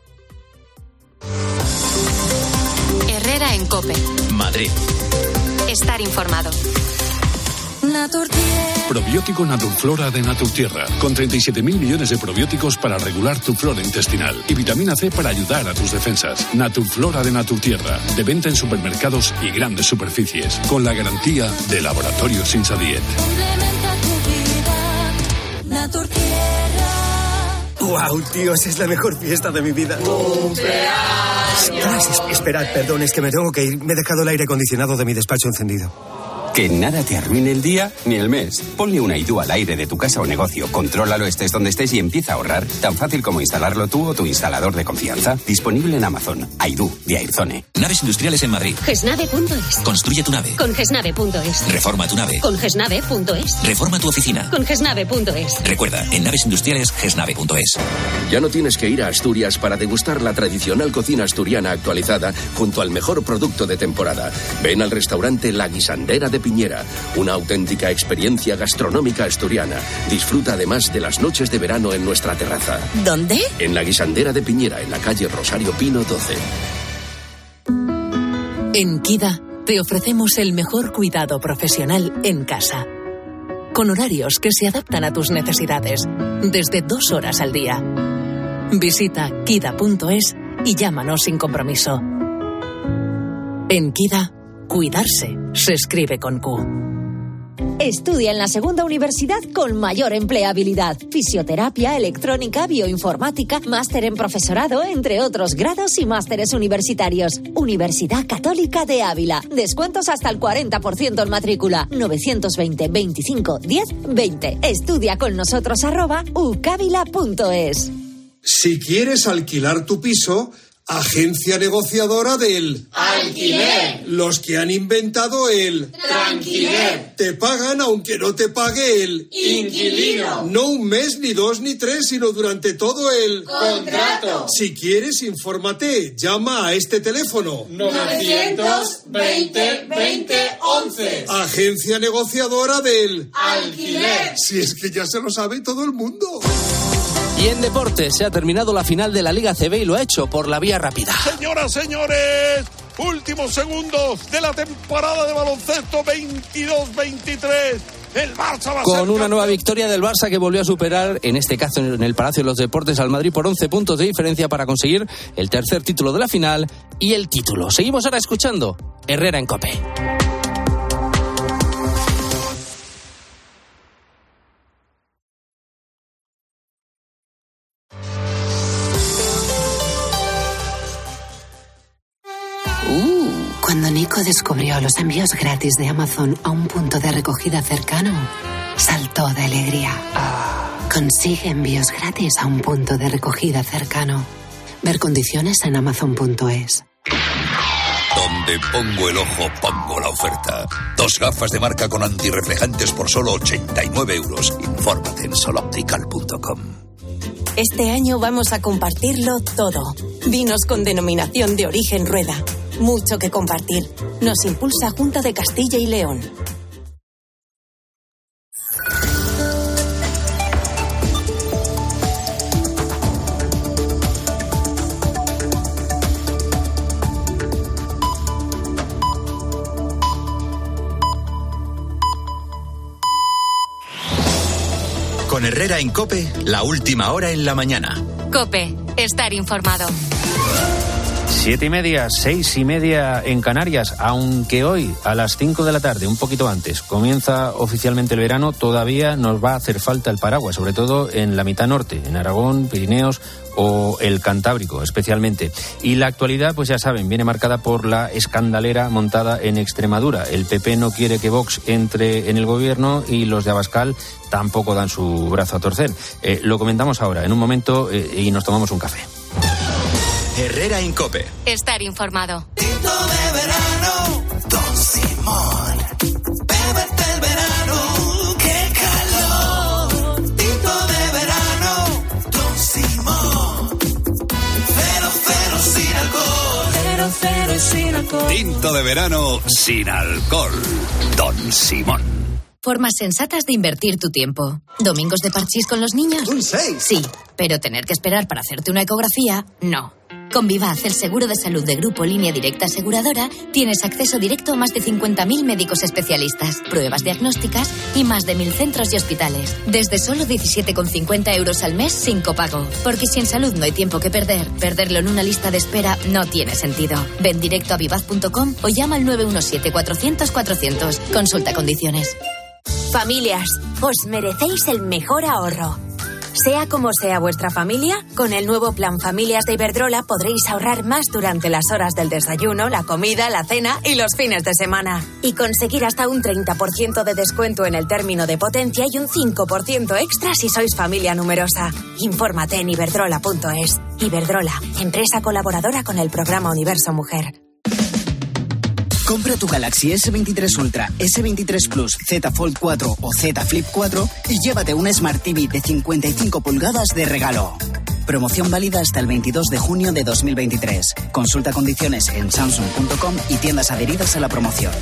Herrera en COPE. Madrid. Estar informado. Probiótico Naturflora de Naturtierra, con treinta y siete mil millones de probióticos para regular tu flora intestinal y vitamina C para ayudar a tus defensas. Naturflora de Naturtierra, de venta en supermercados y grandes superficies, con la garantía de Laboratorios Insadiet. ¡Wow, tíos! Es la mejor fiesta de mi vida. ¡Cumpleaños! Esperad, perdón, es que me tengo que ir. Me he dejado el aire acondicionado de mi despacho encendido. Que nada te arruine el día ni el mes. Ponle una Aidú al aire de tu casa o negocio. Contrólalo, estés donde estés y empieza a ahorrar. Tan fácil como instalarlo tú o tu instalador de confianza. Disponible en Amazon. Aidú, de Airzone. Naves industriales en Madrid. gesnave punto es. Construye tu nave. Con gesnave punto es. Reforma tu nave. Con gesnave punto es. Reforma tu oficina. Con gesnave punto es. Recuerda, en naves industriales, gesnave punto es. Ya no tienes que ir a Asturias para degustar la tradicional cocina asturiana actualizada junto al mejor producto de temporada. Ven al restaurante La Guisandera de Piñera. Una auténtica experiencia gastronómica asturiana. Disfruta además de las noches de verano en nuestra terraza. ¿Dónde? En la Guisandera de Piñera, en la calle Rosario Pino doce. En Kida te ofrecemos el mejor cuidado profesional en casa. Con horarios que se adaptan a tus necesidades, desde dos horas al día. Visita kida punto es y llámanos sin compromiso. En Kida, cuidarse se escribe con Q. Estudia en la segunda universidad con mayor empleabilidad. Fisioterapia, electrónica, bioinformática, máster en profesorado, entre otros grados y másteres universitarios. Universidad Católica de Ávila. Descuentos hasta el cuarenta por ciento en matrícula. novecientos veinte, veinticinco, diez, veinte. Estudia con nosotros arroba ucávila punto es. Si quieres alquilar tu piso, agencia negociadora del alquiler. Los que han inventado el tranquiler. Te pagan aunque no te pague el inquilino. No un mes, ni dos, ni tres, sino durante todo el contrato. Si quieres, infórmate. Llama a este teléfono. novecientos veinte, veinte, once. Agencia negociadora del alquiler. Si es que ya se lo sabe todo el mundo. Y en deporte se ha terminado la final de la Liga C B y lo ha hecho por la vía rápida. Señoras, señores, últimos segundos de la temporada de baloncesto veintidós veintitrés. El Barça va a Con ser una campeón. nueva victoria del Barça que volvió a superar, en este caso en el Palacio de los Deportes, al Madrid por once puntos de diferencia para conseguir el tercer título de la final y el título. Seguimos ahora escuchando Herrera en COPE. Cuando Nico descubrió los envíos gratis de Amazon a un punto de recogida cercano, saltó de alegría. Consigue envíos gratis a un punto de recogida cercano. Ver condiciones en amazon punto es. Donde pongo el ojo, pongo la oferta. Dos gafas de marca con antirreflejantes por solo ochenta y nueve euros. Infórmate en soloptical punto com. Este año vamos a compartirlo todo. Vinos con denominación de origen Rueda. Mucho que compartir. Nos impulsa Junta de Castilla y León. Con Herrera en COPE, la última hora en la mañana. COPE, estar informado. Siete y media, seis y media en Canarias, aunque hoy a las cinco de la tarde, un poquito antes, comienza oficialmente el verano, todavía nos va a hacer falta el paraguas, sobre todo en la mitad norte, en Aragón, Pirineos o el Cantábrico especialmente. Y la actualidad, pues ya saben, viene marcada por la escandalera montada en Extremadura. El P P no quiere que Vox entre en el gobierno y los de Abascal tampoco dan su brazo a torcer. Eh, lo comentamos ahora, en un momento, eh, y nos tomamos un café. Herrera en COPE. Estar informado. Tinto de verano, Don Simón. Bébete el verano, qué calor. Tinto de verano, Don Simón. Cero, cero sin alcohol. Cero, cero sin alcohol. Tinto de verano sin alcohol. Don Simón. Formas sensatas de invertir tu tiempo. ¿Domingos de parchís con los niños? ¡Un seis! Sí, pero tener que esperar para hacerte una ecografía, no. Con Vivaz, el seguro de salud de Grupo Línea Directa Aseguradora, tienes acceso directo a más de cincuenta mil médicos especialistas, pruebas diagnósticas y más de mil centros y hospitales. Desde solo diecisiete con cincuenta euros al mes sin copago. Porque si en salud no hay tiempo que perder, perderlo en una lista de espera no tiene sentido. Ven directo a vivaz punto com o llama al nueve uno siete cuatrocientos cuatrocientos. Consulta condiciones. Familias, os merecéis el mejor ahorro. Sea como sea vuestra familia, con el nuevo Plan Familias de Iberdrola podréis ahorrar más durante las horas del desayuno, la comida, la cena y los fines de semana. Y conseguir hasta un treinta por ciento de descuento en el término de potencia y un cinco por ciento extra si sois familia numerosa. Infórmate en iberdrola punto es. Iberdrola, empresa colaboradora con el programa Universo Mujer. Compra tu Galaxy ese veintitrés Ultra, ese veintitrés Plus, Z Fold cuatro o Z Flip cuatro y llévate un Smart T V de cincuenta y cinco pulgadas de regalo. Promoción válida hasta el veintidós de junio de dos mil veintitrés. Consulta condiciones en samsung punto com y tiendas adheridas a la promoción.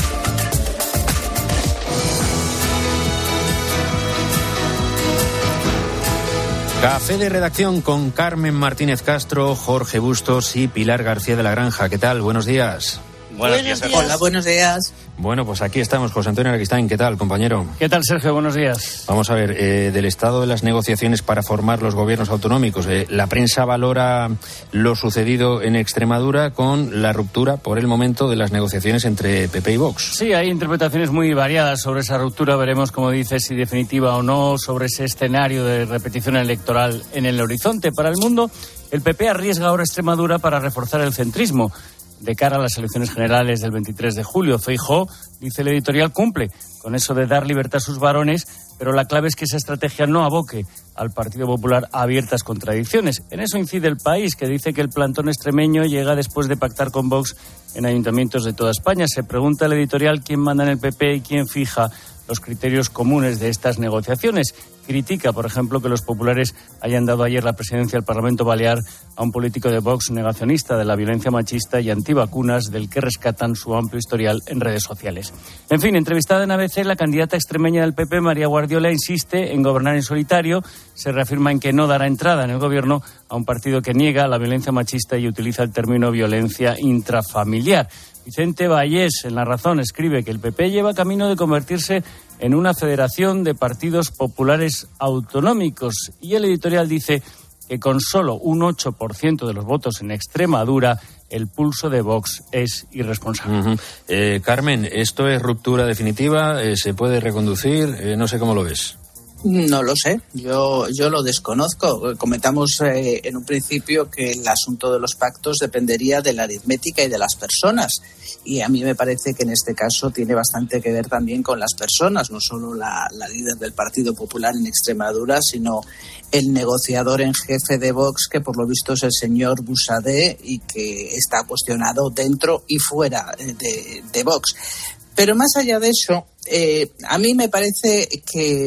Café de redacción con Carmen Martínez Castro, Jorge Bustos y Pilar García de la Granja. ¿Qué tal? Buenos días. Buenos días. Hola, buenos días. Bueno, pues aquí estamos, José Antonio Araquistáin. ¿Qué tal, compañero? ¿Qué tal, Sergio? Buenos días. Vamos a ver, eh, del estado de las negociaciones para formar los gobiernos autonómicos. Eh, la prensa valora lo sucedido en Extremadura con la ruptura, por el momento, de las negociaciones entre P P y Vox. Sí, hay interpretaciones muy variadas sobre esa ruptura. Veremos, como dices, si definitiva o no, sobre ese escenario de repetición electoral en el horizonte. Para el mundo, el P P arriesga ahora Extremadura para reforzar el centrismo. De cara a las elecciones generales del veintitrés de julio, Feijóo, dice el editorial, cumple con eso de dar libertad a sus varones, pero la clave es que esa estrategia no aboque al Partido Popular a abiertas contradicciones. En eso incide El País, que dice que el plantón extremeño llega después de pactar con Vox en ayuntamientos de toda España. Se pregunta el editorial quién manda en el P P y quién fija los criterios comunes de estas negociaciones. Critica, por ejemplo, que los populares hayan dado ayer la presidencia del Parlamento Balear a un político de Vox negacionista de la violencia machista y antivacunas, del que rescatan su amplio historial en redes sociales. En fin, entrevistada en A B C, la candidata extremeña del P P, María Guardiola, insiste en gobernar en solitario. Se reafirma en que no dará entrada en el gobierno a un partido que niega la violencia machista y utiliza el término violencia intrafamiliar. Vicente Vallés, en La Razón, escribe que el P P lleva camino de convertirse en una federación de partidos populares autonómicos. Y el editorial dice que con solo un ocho por ciento de los votos en Extremadura, el pulso de Vox es irresponsable. Uh-huh. eh, Carmen, ¿esto es ruptura definitiva? Eh, ¿Se puede reconducir? Eh, no sé cómo lo ves. No lo sé, yo yo lo desconozco. Comentamos eh, en un principio que el asunto de los pactos dependería de la aritmética y de las personas. Y a mí me parece que en este caso tiene bastante que ver también con las personas, no solo la, la líder del Partido Popular en Extremadura, sino el negociador en jefe de Vox, que por lo visto es el señor Busadé y que está cuestionado dentro y fuera de, de Vox. Pero más allá de eso, eh, a mí me parece que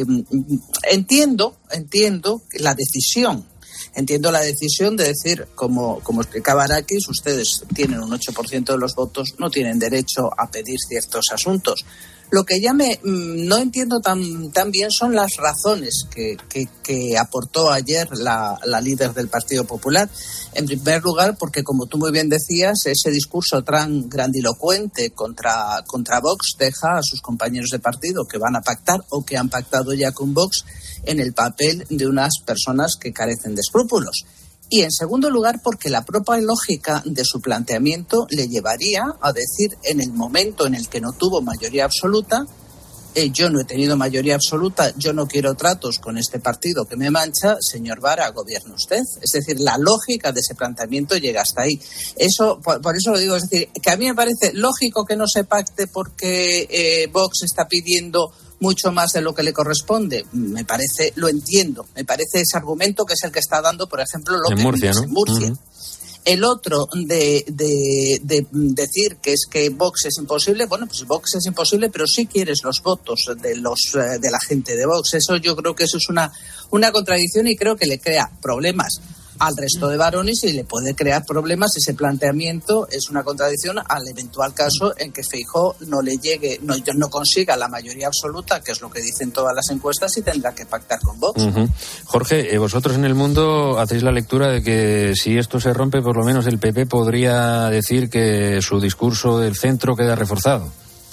entiendo, entiendo la decisión. Entiendo la decisión de decir, como, como explicaba Arakis, ustedes tienen un ocho por ciento de los votos, no tienen derecho a pedir ciertos asuntos. Lo que ya me no entiendo tan, tan bien son las razones que, que, que aportó ayer la, la líder del Partido Popular. En primer lugar, porque como tú muy bien decías, ese discurso tan grandilocuente contra, contra Vox deja a sus compañeros de partido que van a pactar o que han pactado ya con Vox en el papel de unas personas que carecen de escrúpulos. Y en segundo lugar, porque la propia lógica de su planteamiento le llevaría a decir, en el momento en el que no tuvo mayoría absoluta, eh, yo no he tenido mayoría absoluta, yo no quiero tratos con este partido que me mancha, señor Vara, gobierne usted. Es decir, la lógica de ese planteamiento llega hasta ahí. Eso, por, por eso lo digo, es decir, que a mí me parece lógico que no se pacte porque eh, Vox está pidiendo mucho más de lo que le corresponde. Me parece, lo entiendo, me parece ese argumento que es el que está dando, por ejemplo, López en Murcia, ¿no? en Murcia. Uh-huh. El otro de, de, de decir que es que Vox es imposible, bueno, pues Vox es imposible, pero sí quieres los votos de los de la gente de Vox. Eso yo creo que eso es una, una contradicción y creo que le crea problemas al resto de varones y le puede crear problemas. Ese planteamiento es una contradicción al eventual caso en que Feijóo no le llegue, no, no consiga la mayoría absoluta, que es lo que dicen todas las encuestas, y tendrá que pactar con Vox. Uh-huh. Jorge, eh, vosotros en El Mundo hacéis la lectura de que si esto se rompe, por lo menos el P P podría decir que su discurso del centro queda reforzado.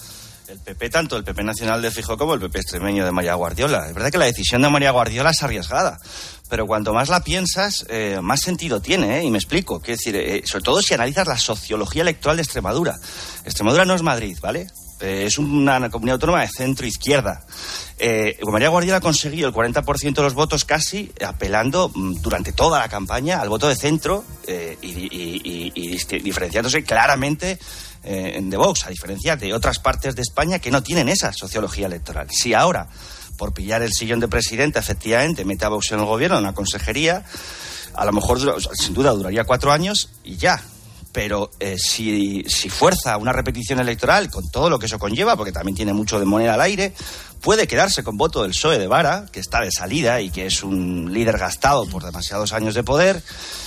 El P P, tanto el P P nacional de Feijóo como el P P extremeño de María Guardiola. Es verdad que la decisión de María Guardiola es arriesgada, pero cuanto más la piensas, eh, más sentido tiene, ¿eh? Y me explico. Quiero decir, eh, sobre todo si analizas la sociología electoral de Extremadura. Extremadura no es Madrid, ¿vale? Eh, es una comunidad autónoma de centro-izquierda. Eh, María Guardiola ha conseguido el cuarenta por ciento de los votos casi, apelando mm, durante toda la campaña al voto de centro eh, y, y, y, y diferenciándose claramente eh, de Vox, a diferencia de otras partes de España que no tienen esa sociología electoral. Si ahora, por pillar el sillón de presidenta, efectivamente mete a Vox en el gobierno, en la consejería, a lo mejor sin duda duraría cuatro años y ya. Pero eh, si, si fuerza una repetición electoral con todo lo que eso conlleva, porque también tiene mucho de moneda al aire, puede quedarse con voto del P S O E de Vara, que está de salida y que es un líder gastado por demasiados años de poder,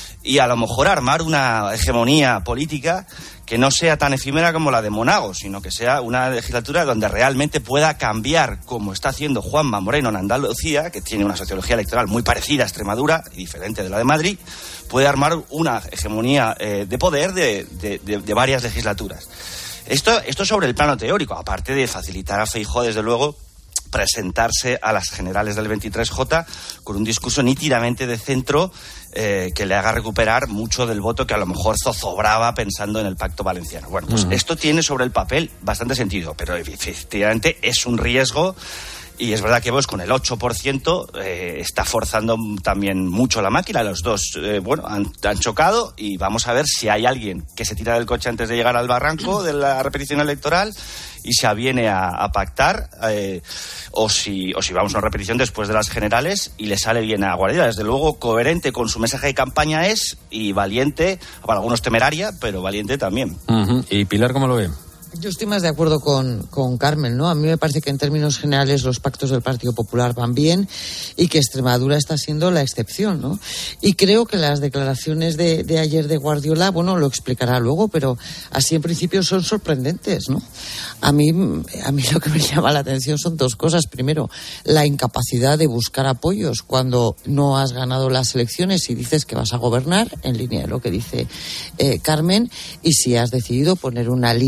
y a lo mejor armar una hegemonía política que no sea tan efímera como la de Monago, sino que sea una legislatura donde realmente pueda cambiar, como está haciendo Juanma Moreno en Andalucía, que tiene una sociología electoral muy parecida a Extremadura y diferente de la de Madrid, puede armar una hegemonía eh, de poder de, de, de, de varias legislaturas. Esto, esto sobre el plano teórico, aparte de facilitar a Feijóo, desde luego, presentarse a las generales del veintitrés J con un discurso nítidamente de centro eh, que le haga recuperar mucho del voto que a lo mejor zozobraba pensando en el pacto valenciano. Bueno, pues uh-huh. Esto tiene sobre el papel bastante sentido, pero efectivamente es un riesgo. Y es verdad que Vox con el ocho por ciento eh, está forzando también mucho la máquina. Los dos, eh, bueno, han, han chocado y vamos a ver si hay alguien que se tira del coche antes de llegar al barranco de la repetición electoral y se aviene a, a pactar eh, o si o si vamos a una repetición después de las generales y le sale bien a Guardiola. Desde luego coherente con su mensaje de campaña es y valiente, para algunos temeraria, pero valiente también. Uh-huh. ¿Y Pilar cómo lo ve? Yo estoy más de acuerdo con, con Carmen, ¿no? A mí me parece que en términos generales los pactos del Partido Popular van bien y que Extremadura está siendo la excepción, ¿no? Y creo que las declaraciones de, de ayer de Guardiola, bueno, lo explicará luego, pero así en principio son sorprendentes, ¿no? A mí, a mí lo que me llama la atención son dos cosas. Primero, la incapacidad de buscar apoyos cuando no has ganado las elecciones y dices que vas a gobernar, en línea de lo que dice eh, Carmen, y si has decidido poner una línea roja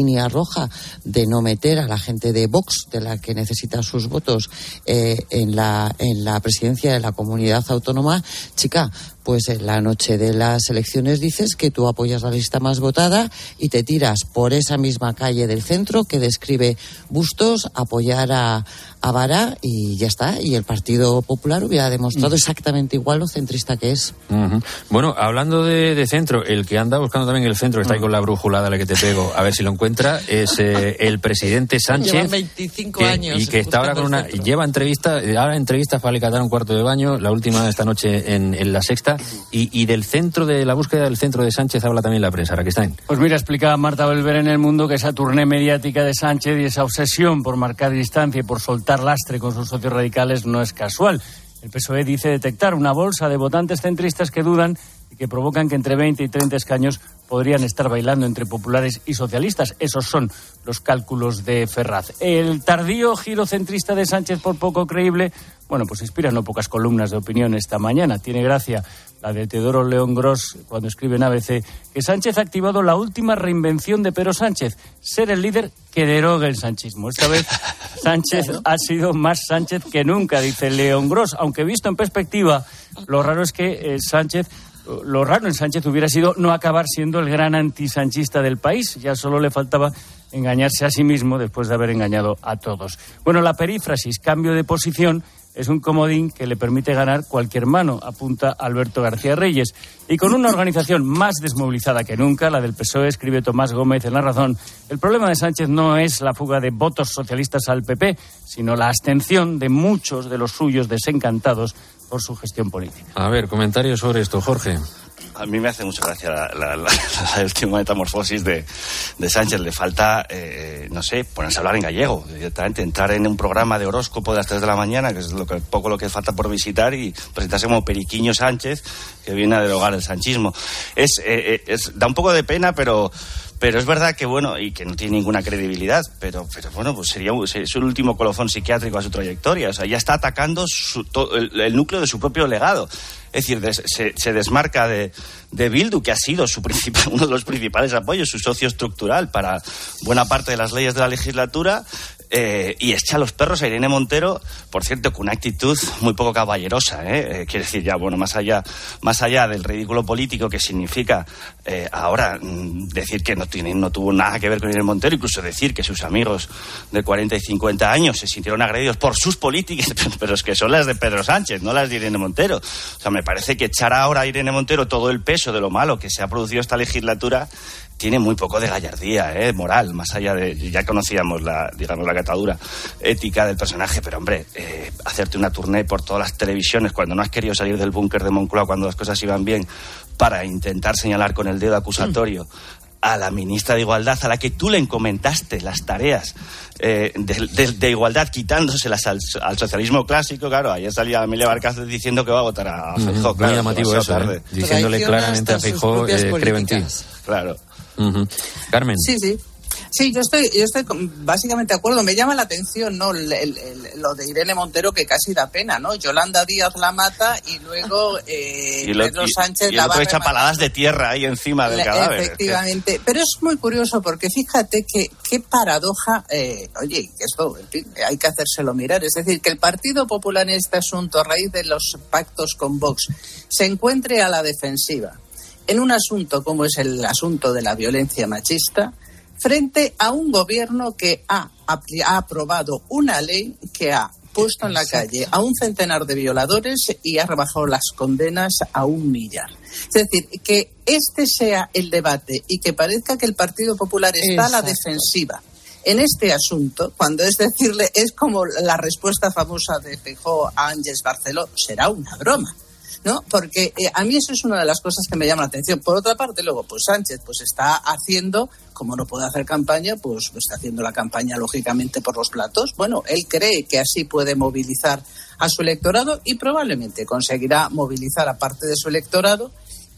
roja de no meter a la gente de Vox, de la que necesita sus votos, eh, en la en la presidencia de la comunidad autónoma, chica, pues en la noche de las elecciones dices que tú apoyas la lista más votada y te tiras por esa misma calle del centro que describe Bustos, apoyar a, a Vara y ya está. Y el Partido Popular hubiera demostrado exactamente igual lo centrista que es. Uh-huh. Bueno, hablando de, de centro, el que anda buscando también el centro, que está ahí con la brújula, dale que te pego, a ver si lo encuentra, es eh, el presidente Sánchez. Lleva veinticinco que, años. Y que está ahora con una... Lleva entrevistas, ahora entrevistas para alicatar un cuarto de baño, la última esta noche en, en La Sexta. Y, y del centro, de la búsqueda del centro de Sánchez habla también la prensa, Raquel. Pues mira, explicaba Marta Belver en El Mundo que esa tournée mediática de Sánchez y esa obsesión por marcar distancia y por soltar lastre con sus socios radicales no es casual. El P S O E dice detectar una bolsa de votantes centristas que dudan y que provocan que entre veinte y treinta escaños podrían estar bailando entre populares y socialistas. Esos son los cálculos de Ferraz. El tardío giro centrista de Sánchez, por poco creíble, bueno, pues inspira no pocas columnas de opinión esta mañana. Tiene gracia la de Teodoro León Gros cuando escribe en A B C que Sánchez ha activado la última reinvención de Pedro Sánchez, ser el líder que derogue el sanchismo. Esta vez Sánchez ha sido más Sánchez que nunca, dice León Gros, aunque visto en perspectiva, lo raro es que eh, Sánchez... Lo raro en Sánchez hubiera sido no acabar siendo el gran antisanchista del país. Ya solo le faltaba engañarse a sí mismo después de haber engañado a todos. Bueno, la perífrasis, cambio de posición, es un comodín que le permite ganar cualquier mano, apunta Alberto García Reyes. Y con una organización más desmovilizada que nunca, la del P S O E, escribe Tomás Gómez en La Razón, el problema de Sánchez no es la fuga de votos socialistas al P P, sino la abstención de muchos de los suyos desencantados por su gestión política. A ver, comentarios sobre esto, Jorge. A mí me hace mucha gracia la, la, la, la última metamorfosis de, de Sánchez. Le falta, eh, no sé, ponerse a hablar en gallego, directamente, entrar en un programa de horóscopo de las tres de la mañana, que es lo que, poco lo que falta por visitar, y presentarse como Periquiño Sánchez, que viene a derogar el sanchismo. Es, eh, es, da un poco de pena, pero... Pero es verdad que, bueno, y que no tiene ninguna credibilidad, pero, pero bueno, pues sería es un último colofón psiquiátrico a su trayectoria. O sea, ya está atacando su, todo, el, el núcleo de su propio legado. Es decir, des, se, se desmarca de, de Bildu, que ha sido su principal, uno de los principales apoyos, su socio estructural para buena parte de las leyes de la legislatura, eh, y echa a los perros a Irene Montero, por cierto, con una actitud muy poco caballerosa, ¿eh? Eh, quiere decir, ya, bueno, más allá, más allá del ridículo político que significa eh, ahora mm, decir que no, tiene, no tuvo nada que ver con Irene Montero, incluso decir que sus amigos de cuarenta y cincuenta años se sintieron agredidos por sus políticas, pero es que son las de Pedro Sánchez, no las de Irene Montero. O sea, me parece que echar ahora a Irene Montero todo el peso de lo malo que se ha producido esta legislatura tiene muy poco de gallardía, ¿eh? Moral, más allá de... Ya conocíamos la, digamos, la catadura ética del personaje, pero hombre, eh, hacerte una tournée por todas las televisiones cuando no has querido salir del búnker de Moncloa cuando las cosas iban bien para intentar señalar con el dedo acusatorio a la ministra de Igualdad, a la que tú le encomendaste las tareas eh, de, de, de igualdad, quitándoselas al, al socialismo clásico. Claro, ayer salía Amelia Barcácer diciendo que va a votar a Feijóo. Uh-huh. Claro, muy llamativo eso, ¿eh? Diciéndole claramente a Feijóo, eh, creo en ti. Claro. Uh-huh. Carmen. Sí, sí. Sí, yo estoy, yo estoy básicamente de acuerdo. Me llama la atención, ¿no? El, el, el, lo de Irene Montero, que casi da pena, ¿no? Yolanda Díaz la mata y luego eh, y lo, Pedro y, Sánchez y la va el otro echa paladas de tierra ahí encima del cadáver. Efectivamente. Es que... Pero es muy curioso porque fíjate que qué paradoja. Eh, oye, esto, en fin, hay que hacérselo mirar. Es decir, que el Partido Popular en este asunto, a raíz de los pactos con Vox, se encuentre a la defensiva en un asunto como es el asunto de la violencia machista, frente a un gobierno que ha, ha aprobado una ley que ha puesto en la calle a un centenar de violadores y ha rebajado las condenas a un millar. Es decir, que este sea el debate y que parezca que el Partido Popular está Exacto. a la defensiva en este asunto, cuando es decirle, es como la respuesta famosa de Feijóo a Ángeles Barceló, será una broma, ¿no? Porque eh, a mí eso es una de las cosas que me llama la atención. Por otra parte, luego, pues Sánchez pues está haciendo, como no puede hacer campaña, pues, pues está haciendo la campaña, lógicamente, por los platos. Bueno, él cree que así puede movilizar a su electorado y probablemente conseguirá movilizar a parte de su electorado.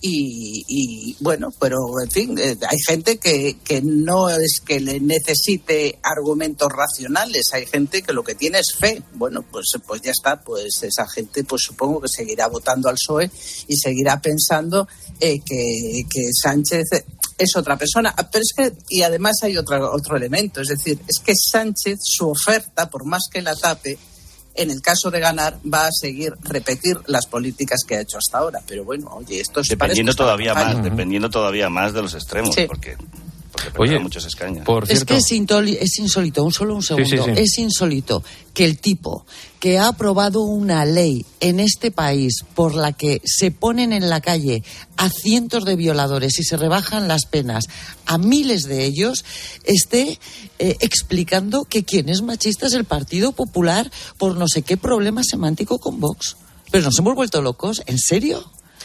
Y, y bueno, pero en fin, eh, hay gente que, que no es que le necesite argumentos racionales, hay gente que lo que tiene es fe. Bueno, pues pues ya está, pues esa gente pues supongo que seguirá votando al P S O E y seguirá pensando eh, que, que Sánchez es otra persona. Pero es que, y además hay otro, otro elemento, es decir, es que Sánchez, su oferta, por más que la tape, en el caso de ganar, va a seguir repetir las políticas que ha hecho hasta ahora. Pero bueno, oye, esto es... Dependiendo todavía más, uh-huh. dependiendo todavía más de los extremos, sí. porque... Oye, muchos escaños. Por es que es, intoli- es insólito, un solo un segundo, sí, sí, sí. es insólito que el tipo que ha aprobado una ley en este país por la que se ponen en la calle a cientos de violadores y se rebajan las penas a miles de ellos, esté eh, explicando que quien es machista es el Partido Popular por no sé qué problema semántico con Vox. Pero nos hemos vuelto locos, ¿en serio?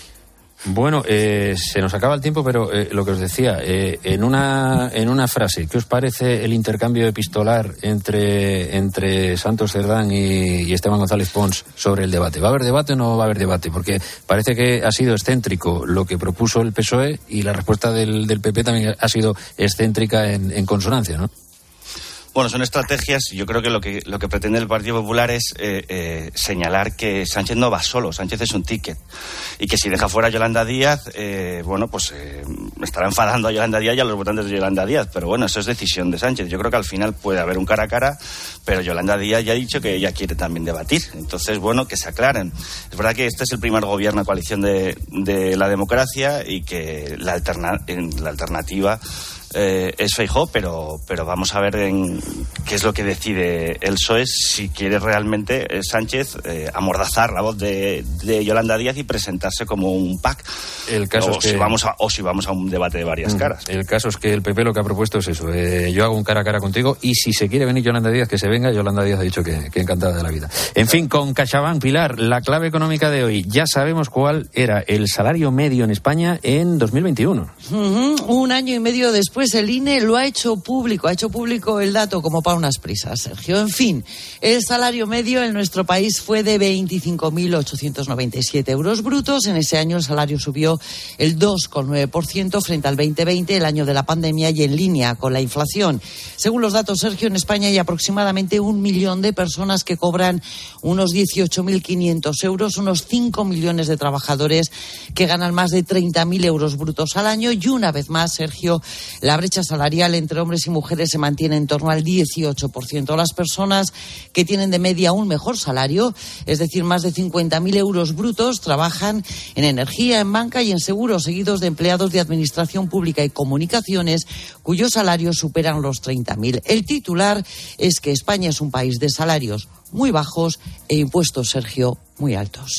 Bueno, eh, se nos acaba el tiempo, pero eh, lo que os decía, eh, en una en una frase, ¿qué os parece el intercambio epistolar entre entre Santos Cerdán y, y Esteban González Pons sobre el debate? ¿Va a haber debate o no va a haber debate? Porque parece que ha sido excéntrico lo que propuso el P S O E y la respuesta del, del P P también ha sido excéntrica en, en consonancia, ¿no? Bueno, son estrategias. Yo creo que lo que lo que pretende el Partido Popular es eh, eh, señalar que Sánchez no va solo, Sánchez es un ticket. Y que si deja fuera a Yolanda Díaz, eh, bueno, pues eh, estará enfadando a Yolanda Díaz y a los votantes de Yolanda Díaz. Pero bueno, eso es decisión de Sánchez. Yo creo que al final puede haber un cara a cara, pero Yolanda Díaz ya ha dicho que ella quiere también debatir. Entonces, bueno, que se aclaren. Es verdad que este es el primer gobierno de coalición de, de la democracia y que la, alterna, la alternativa... Eh, es Feijóo, pero pero vamos a ver en qué es lo que decide el P S O E, si quiere realmente eh, Sánchez eh, amordazar la voz de, de Yolanda Díaz y presentarse como un pack, el caso o, es que... si vamos a, o si vamos a un debate de varias mm, caras. El caso es que el P P lo que ha propuesto es eso, eh, yo hago un cara a cara contigo y si se quiere venir Yolanda Díaz, que se venga. Yolanda Díaz ha dicho que, que encantada de la vida. En fin, con CaixaBank, Pilar, la clave económica de hoy, ya sabemos cuál era el salario medio en España en dos mil veintiuno. Uh-huh. Un año y medio después el I N E lo ha hecho público, ha hecho público el dato como para unas prisas, Sergio. En fin, el salario medio en nuestro país fue de veinticinco mil ochocientos noventa y siete euros brutos. En ese año el salario subió el dos coma nueve por ciento frente al veinte veinte, el año de la pandemia, y en línea con la inflación. Según los datos, Sergio, en España hay aproximadamente un millón de personas que cobran unos dieciocho mil quinientos euros, unos cinco millones de trabajadores que ganan más de treinta mil euros brutos al año, y una vez más, Sergio, la brecha salarial entre hombres y mujeres se mantiene en torno al dieciocho por ciento. Las personas que tienen de media un mejor salario, es decir, más de cincuenta mil euros brutos, trabajan en energía, en banca y en seguros, seguidos de empleados de administración pública y comunicaciones, cuyos salarios superan los treinta mil. El titular es que España es un país de salarios muy bajos e impuestos, Sergio, muy altos.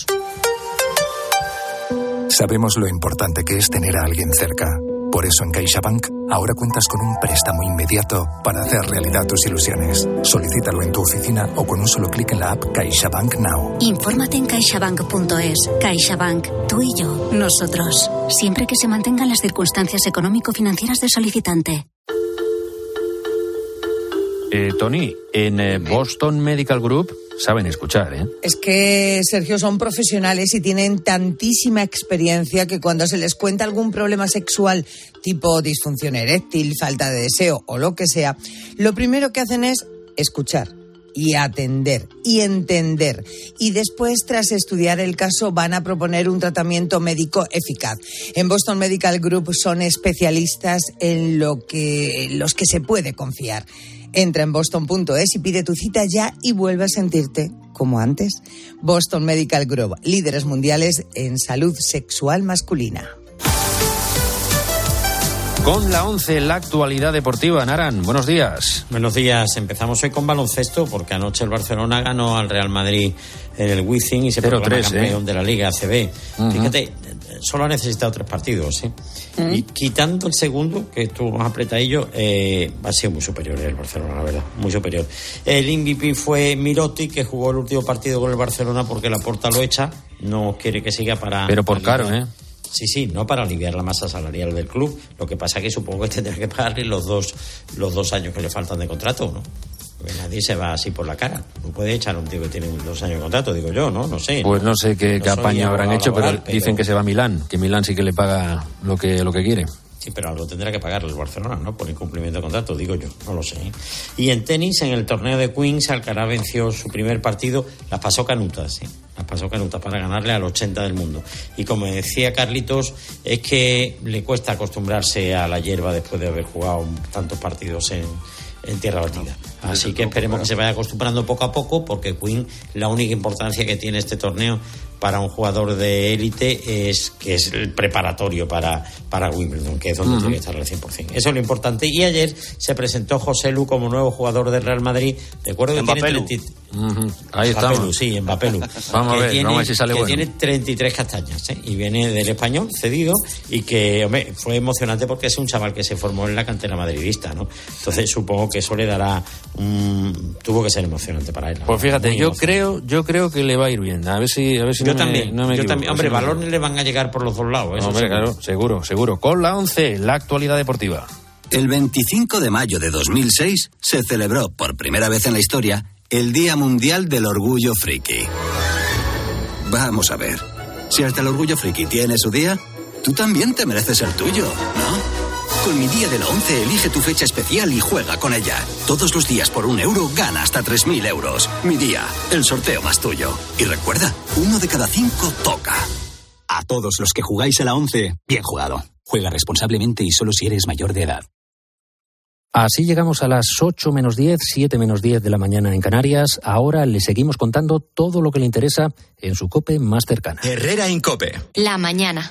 Sabemos lo importante que es tener a alguien cerca. Por eso en CaixaBank ahora cuentas con un préstamo inmediato para hacer realidad tus ilusiones. Solicítalo en tu oficina o con un solo clic en la app CaixaBank Now. Infórmate en caixabank punto es. CaixaBank, tú y yo, nosotros. Siempre que se mantengan las circunstancias económico-financieras del solicitante. Eh, Tony, en eh, Boston Medical Group saben escuchar, ¿eh? Es que, Sergio, son profesionales y tienen tantísima experiencia que cuando se les cuenta algún problema sexual, tipo disfunción eréctil, falta de deseo o lo que sea, lo primero que hacen es escuchar y atender y entender. Y después, tras estudiar el caso, van a proponer un tratamiento médico eficaz. En Boston Medical Group son especialistas en lo que, en los que se puede confiar. Entra en boston punto es y pide tu cita ya y vuelve a sentirte como antes. Boston Medical Group, líderes mundiales en salud sexual masculina. Con la once, la actualidad deportiva. Naran, buenos días. Buenos días. Empezamos hoy con baloncesto porque anoche el Barcelona ganó al Real Madrid en el Wizzing y se proclama campeón ¿eh? de la Liga A C B. Uh-huh. Fíjate, solo ha necesitado tres partidos, ¿eh? Uh-huh. Y quitando el segundo, que estuvo más apretadillo, eh, ha sido muy superior el Barcelona, la verdad, muy superior. El M V P fue Mirotic, que jugó el último partido con el Barcelona porque Laporta lo echa, no quiere que siga para... Pero por para caro, ¿eh? Sí, sí, no para aliviar la masa salarial del club. Lo que pasa es que supongo que tendrá que pagarle los dos, los dos años que le faltan de contrato, ¿no? Porque nadie se va así por la cara. No puede echar a un tío que tiene dos años de contrato, digo yo, ¿no? No sé. Pues no sé qué, no qué apaño habrán hecho, laboral, pero dicen pero... que se va a Milán, que Milán sí que le paga lo que, lo que quiere. Sí, pero algo tendrá que pagarle el Barcelona, ¿no? Por incumplimiento de contrato, digo yo, no lo sé. Y en tenis, en el torneo de Queens, Alcaraz venció su primer partido, las pasó canutas, ¿eh? las pasó canutas para ganarle al ochenta del mundo. Y como decía Carlitos, es que le cuesta acostumbrarse a la hierba después de haber jugado tantos partidos en, en tierra batida. Así que esperemos que se vaya acostumbrando poco a poco, porque Quinn, la única importancia que tiene este torneo para un jugador de élite es que es el preparatorio para, para Wimbledon, que es donde uh-huh. tiene que estar al cien por ciento. Eso es lo importante. Y ayer se presentó José Lu como nuevo jugador del Real Madrid. Recuerdo que Mbappé tiene Lu. treinta... Uh-huh. Ahí está. Sí, Mbappé Lu. Vamos a ver, tiene, vamos a ver si sale que bueno. tiene treinta y tres castañas, ¿eh? Y viene del Español, cedido, y que, hombre, fue emocionante porque es un chaval que se formó en la cantera madridista, ¿no? Entonces supongo que eso le dará un... tuvo que ser emocionante para él. Pues fíjate, yo creo, yo creo que le va a ir bien. A ver si, a ver si yo no también, me, no me yo equivoco. también. Hombre, sí, balones le van a llegar por los dos lados. Eso hombre, seguro. claro, seguro, seguro. Con la once, la actualidad deportiva. El veinticinco de mayo de dos mil seis se celebró por primera vez en la historia el Día Mundial del Orgullo Friki. Vamos a ver, si hasta el Orgullo Friki tiene su día, tú también te mereces el tuyo, ¿no? Con mi día de la once elige tu fecha especial y juega con ella. Todos los días por un euro gana hasta tres mil euros. Mi día, el sorteo más tuyo. Y recuerda, uno de cada cinco toca. A todos los que jugáis a la once, bien jugado. Juega responsablemente y solo si eres mayor de edad. Así llegamos a las ocho menos diez, siete menos diez de la mañana en Canarias. Ahora le seguimos contando todo lo que le interesa en su COPE más cercana. Herrera en COPE. La mañana.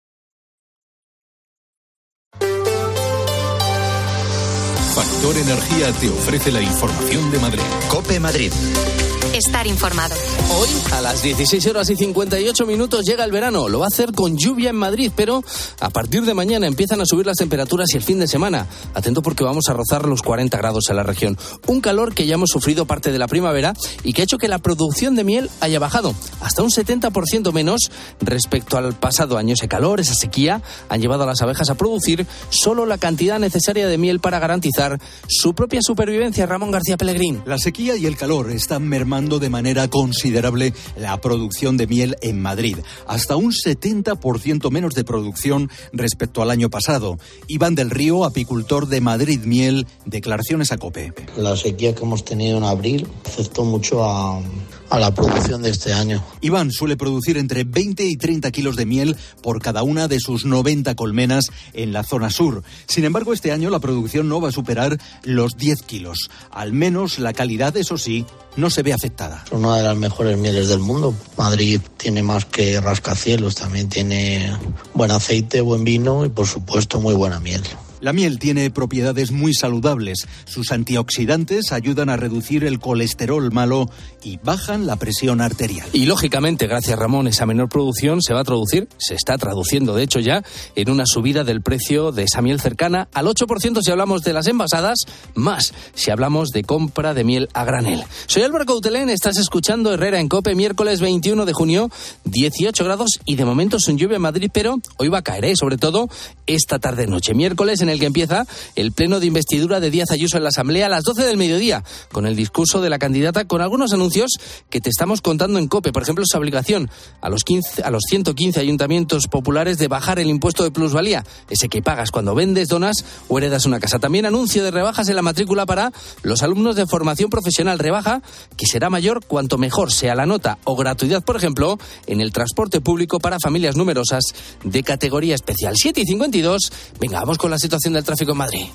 Factor Energía te ofrece la información de Madrid. COPE Madrid. Estar informado. Hoy, a las dieciséis horas y cincuenta y ocho minutos, llega el verano. Lo va a hacer con lluvia en Madrid, pero a partir de mañana empiezan a subir las temperaturas y el fin de semana. Atento porque vamos a rozar los cuarenta grados en la región. Un calor que ya hemos sufrido parte de la primavera y que ha hecho que la producción de miel haya bajado hasta un setenta por ciento menos respecto al pasado año. Ese calor, esa sequía, han llevado a las abejas a producir solo la cantidad necesaria de miel para garantizar su propia supervivencia. Ramón García Pellegrín. La sequía y el calor están mermando de manera considerable la producción de miel en Madrid, hasta un setenta por ciento menos de producción respecto al año pasado. Iván del Río, apicultor de Madrid Miel, declaraciones a COPE. La sequía que hemos tenido en abril afectó mucho a, a la producción de este año. Iván suele producir entre veinte y treinta kilos de miel por cada una de sus noventa colmenas en la zona sur. Sin embargo, este año la producción no va a superar los diez kilos. Al menos la calidad, eso sí, no se ve afectada. Es una de las mejores mieles del mundo. Madrid tiene más que rascacielos, también tiene buen aceite, buen vino y, por supuesto, muy buena miel. La miel tiene propiedades muy saludables. Sus antioxidantes ayudan a reducir el colesterol malo y bajan la presión arterial. Y lógicamente, gracias Ramón, esa menor producción se va a traducir, se está traduciendo de hecho ya, en una subida del precio de esa miel cercana al ocho por ciento si hablamos de las envasadas, más si hablamos de compra de miel a granel. Soy Álvaro Coutelén, estás escuchando Herrera en COPE, miércoles veintiuno de junio, dieciocho grados y de momento sin lluvia en Madrid, pero hoy va a caer, ¿eh? Sobre todo esta tarde-noche. Miércoles en el que empieza el pleno de investidura de Díaz Ayuso en la Asamblea a las doce del mediodía, con el discurso de la candidata, con algunos anuncios que te estamos contando en COPE. Por ejemplo, su obligación a los, quince, a los ciento quince ayuntamientos populares de bajar el impuesto de plusvalía, ese que pagas cuando vendes, donas o heredas una casa. También anuncio de rebajas en la matrícula para los alumnos de formación profesional. Rebaja que será mayor cuanto mejor sea la nota, o gratuidad, por ejemplo, en el transporte público para familias numerosas de categoría especial. siete y cincuenta y dos, venga, vamos con la situación del tráfico en Madrid.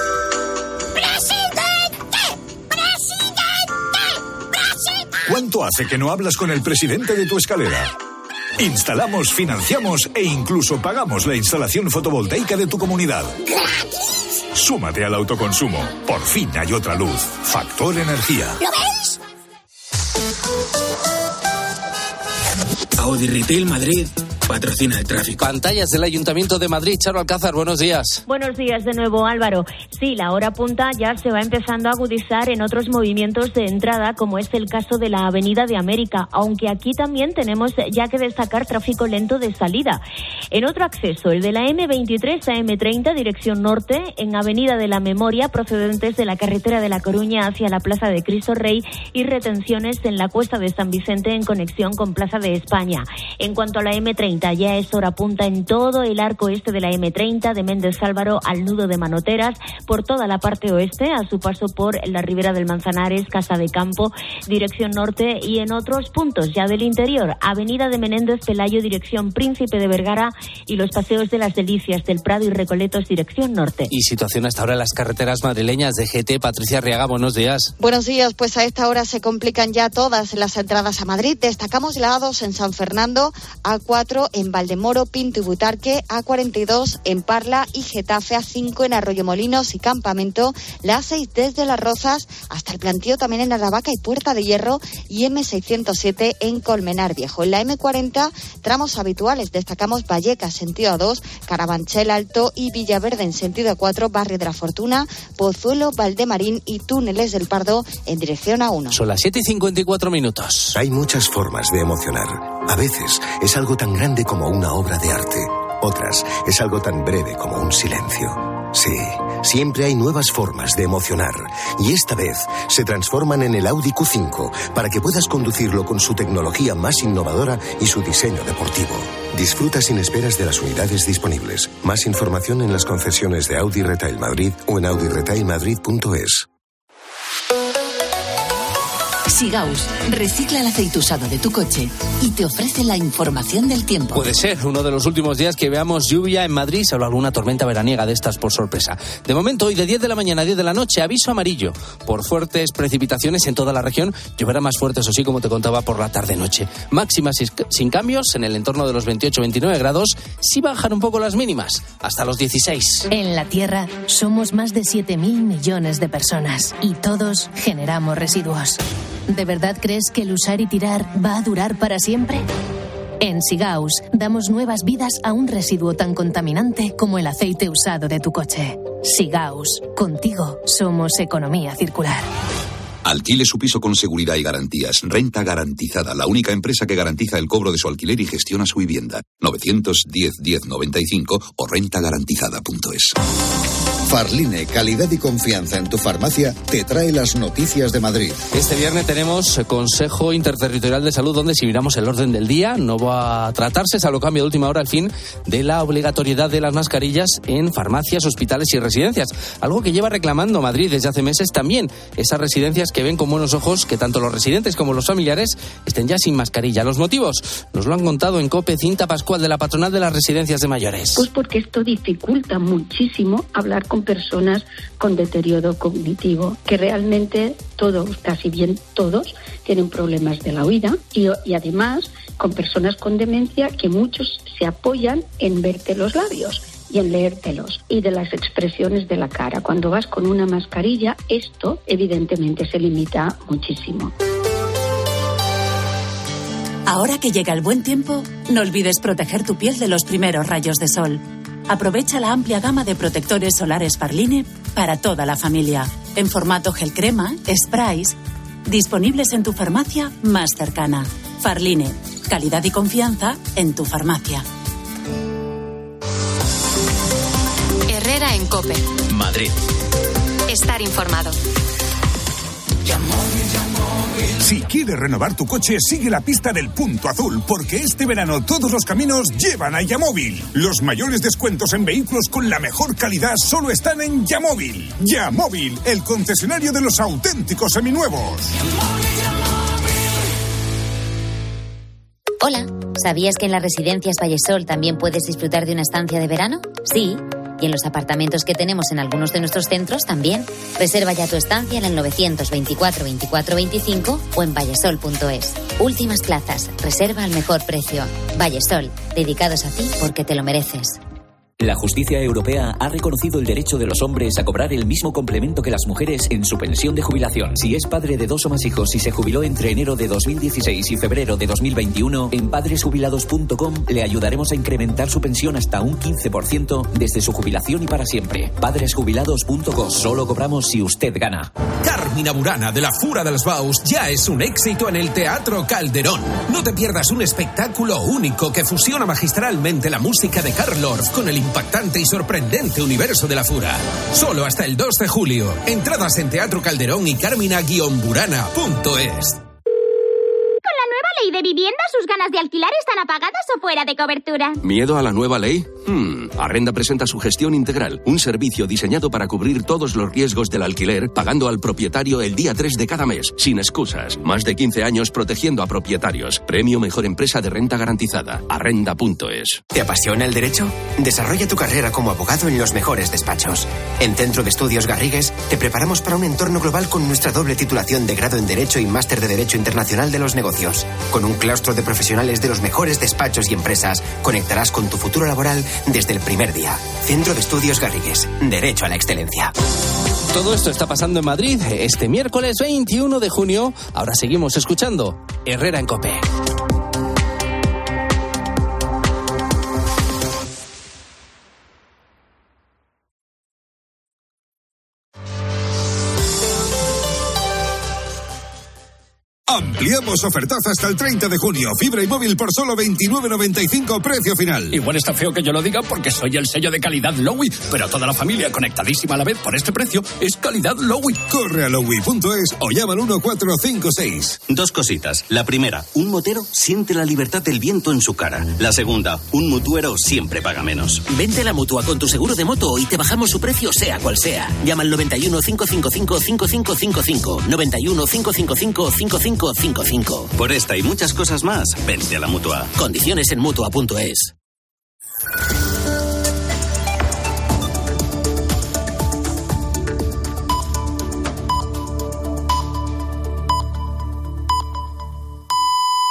¿Cuánto hace que no hablas con el presidente de tu escalera? Instalamos, financiamos e incluso pagamos la instalación fotovoltaica de tu comunidad. ¡Gratis! Súmate al autoconsumo. Por fin hay otra luz. Factor Energía. ¿Lo veis? Audi Retail Madrid patrocina el tráfico. Pantallas del Ayuntamiento de Madrid. Charo Alcázar, buenos días. Buenos días de nuevo, Álvaro. Sí, la hora punta ya se va empezando a agudizar en otros movimientos de entrada, como es el caso de la Avenida de América, aunque aquí también tenemos ya que destacar tráfico lento de salida. En otro acceso, el de la eme veintitrés a eme treinta, dirección norte, en Avenida de la Memoria, procedentes de la carretera de La Coruña hacia la Plaza de Cristo Rey, y retenciones en la Cuesta de San Vicente en conexión con Plaza de España. En cuanto a la eme treinta, treinta. Ya es hora punta en todo el arco este de la eme treinta, de Méndez Álvaro al nudo de Manoteras, por toda la parte oeste, a su paso por la Ribera del Manzanares, Casa de Campo, dirección norte, y en otros puntos ya del interior, Avenida de Menéndez Pelayo, dirección Príncipe de Vergara, y los paseos de las Delicias del Prado y Recoletos, dirección norte. Y situación hasta ahora en las carreteras madrileñas de G T. Patricia Arriaga, buenos días. Buenos días, pues a esta hora se complican ya todas las entradas a Madrid. Destacamos la A dos en San Fernando, A cuatro en Valdemoro, Pinto y Butarque, A cuarenta y dos en Parla y Getafe, A cinco en Arroyomolinos y Campamento, la A seis desde Las Rozas hasta el Plantío también en Aravaca y Puerta de Hierro, y eme seiscientos siete en Colmenar Viejo. En la eme cuarenta, tramos habituales, destacamos Vallecas sentido A dos, Carabanchel Alto y Villaverde en sentido A cuatro, Barrio de la Fortuna, Pozuelo, Valdemarín y Túneles del Pardo en dirección A uno. Son las siete y cincuenta y cuatro minutos. Hay muchas formas de emocionar. A veces es algo tan grande como una obra de arte. Otras es algo tan breve como un silencio. Sí, siempre hay nuevas formas de emocionar. Y esta vez se transforman en el Audi Q cinco para que puedas conducirlo con su tecnología más innovadora y su diseño deportivo. Disfruta sin esperas de las unidades disponibles. Más información en las concesiones de Audi Retail Madrid o en audi retail madrid punto es. Sigaus recicla el aceite usado de tu coche y te ofrece la información del tiempo. Puede ser uno de los últimos días que veamos lluvia en Madrid, salvo alguna tormenta veraniega de estas por sorpresa. De momento, hoy de diez de la mañana a diez de la noche, aviso amarillo por fuertes precipitaciones en toda la región. Lloverá más fuerte, eso sí, como te contaba, por la tarde-noche. Máximas sin cambios, en el entorno de los veintiocho a veintinueve grados. Sí bajan un poco las mínimas, hasta los dieciséis. En la Tierra somos más de siete mil millones de personas y todos generamos residuos. ¿De verdad crees que el usar y tirar va a durar para siempre? En Sigaus damos nuevas vidas a un residuo tan contaminante como el aceite usado de tu coche. Sigaus, contigo somos economía circular. Alquile su piso con seguridad y garantías. Renta Garantizada, la única empresa que garantiza el cobro de su alquiler y gestiona su vivienda. novecientos diez diez noventa y cinco o renta garantizada punto es. Farline, calidad y confianza en tu farmacia, te trae las noticias de Madrid. Este viernes tenemos Consejo Interterritorial de Salud, donde si miramos el orden del día, no va a tratarse, salvo cambio de última hora, el fin de la obligatoriedad de las mascarillas en farmacias, hospitales y residencias. Algo que lleva reclamando Madrid desde hace meses también. Esas residencias que ven con buenos ojos que tanto los residentes como los familiares estén ya sin mascarilla. Los motivos nos lo han contado en COPE Cinta Pascual, de la patronal de las residencias de mayores. Pues porque esto dificulta muchísimo hablar con personas con deterioro cognitivo, que realmente todos, casi bien todos, tienen problemas de la oída y, y además con personas con demencia que muchos se apoyan en verte los labios y en leértelos y de las expresiones de la cara. Cuando vas con una mascarilla, esto evidentemente se limita muchísimo. Ahora que llega el buen tiempo, no olvides proteger tu piel de los primeros rayos de sol. Aprovecha la amplia gama de protectores solares Farline para toda la familia, en formato gel crema, sprays, disponibles en tu farmacia más cercana. Farline, calidad y confianza en tu farmacia. Herrera en COPE. Madrid. Estar informado. Si quieres renovar tu coche, sigue la pista del Punto Azul, porque este verano todos los caminos llevan a Yamóvil. Los mayores descuentos en vehículos con la mejor calidad solo están en Yamóvil. Yamóvil, el concesionario de los auténticos seminuevos. Hola, ¿sabías que en las residencias Vallesol también puedes disfrutar de una estancia de verano? Sí. Y en los apartamentos que tenemos en algunos de nuestros centros también. Reserva ya tu estancia en el novecientos veinticuatro veinticuatro veinticinco o en vallesol punto es. Últimas plazas, reserva al mejor precio. Vallesol, dedicados a ti porque te lo mereces. La justicia europea ha reconocido el derecho de los hombres a cobrar el mismo complemento que las mujeres en su pensión de jubilación. Si es padre de dos o más hijos y se jubiló entre enero de dos mil dieciséis y febrero de dos mil veintiuno, en padres jubilados punto com le ayudaremos a incrementar su pensión hasta un quince por ciento desde su jubilación y para siempre. padres jubilados punto com. Solo cobramos si usted gana. Carmina Burana de la Fura dels Baus ya es un éxito en el Teatro Calderón. No te pierdas un espectáculo único que fusiona magistralmente la música de Carl Orff con el impactante y sorprendente universo de la Fura. Solo hasta el dos de julio. Entradas en Teatro Calderón y carmina guion burana punto es. Con la nueva ley ¿Y de vivienda sus ganas de alquilar están apagadas o fuera de cobertura? ¿Miedo a la nueva ley? Hmm. Arrenda presenta su gestión integral, un servicio diseñado para cubrir todos los riesgos del alquiler, pagando al propietario el día tres de cada mes, sin excusas. Más de quince años protegiendo a propietarios. Premio Mejor Empresa de Renta Garantizada. Arrenda punto es. ¿Te apasiona el derecho? Desarrolla tu carrera como abogado en los mejores despachos. En Centro de Estudios Garrigues te preparamos para un entorno global con nuestra doble titulación de grado en Derecho y Máster de Derecho Internacional de los Negocios. Con un claustro de profesionales de los mejores despachos y empresas, conectarás con tu futuro laboral desde el primer día. Centro de Estudios Garrigues. Derecho a la excelencia. Todo esto está pasando en Madrid este miércoles veintiuno de junio. Ahora seguimos escuchando Herrera en COPE. Ampliamos ofertaza hasta el treinta de junio. Fibra y móvil por solo veintinueve noventa y cinco, precio final. Igual está feo que yo lo diga porque soy el sello de calidad Lowy, pero toda la familia conectadísima a la vez por este precio es calidad Lowy. Corre a lowy punto es o llama al uno cuatro cinco seis. Dos cositas. La primera, un motero siente la libertad del viento en su cara. La segunda, un mutuero siempre paga menos. Vente a la Mutua con tu seguro de moto y te bajamos su precio sea cual sea. Llama al noventa y uno, cinco cinco cinco, cinco cinco cinco cinco. noventa y uno, cinco cinco cinco, cinco cinco cinco cinco. Por esta y muchas cosas más, vente a la Mutua. Condiciones en mutua punto es.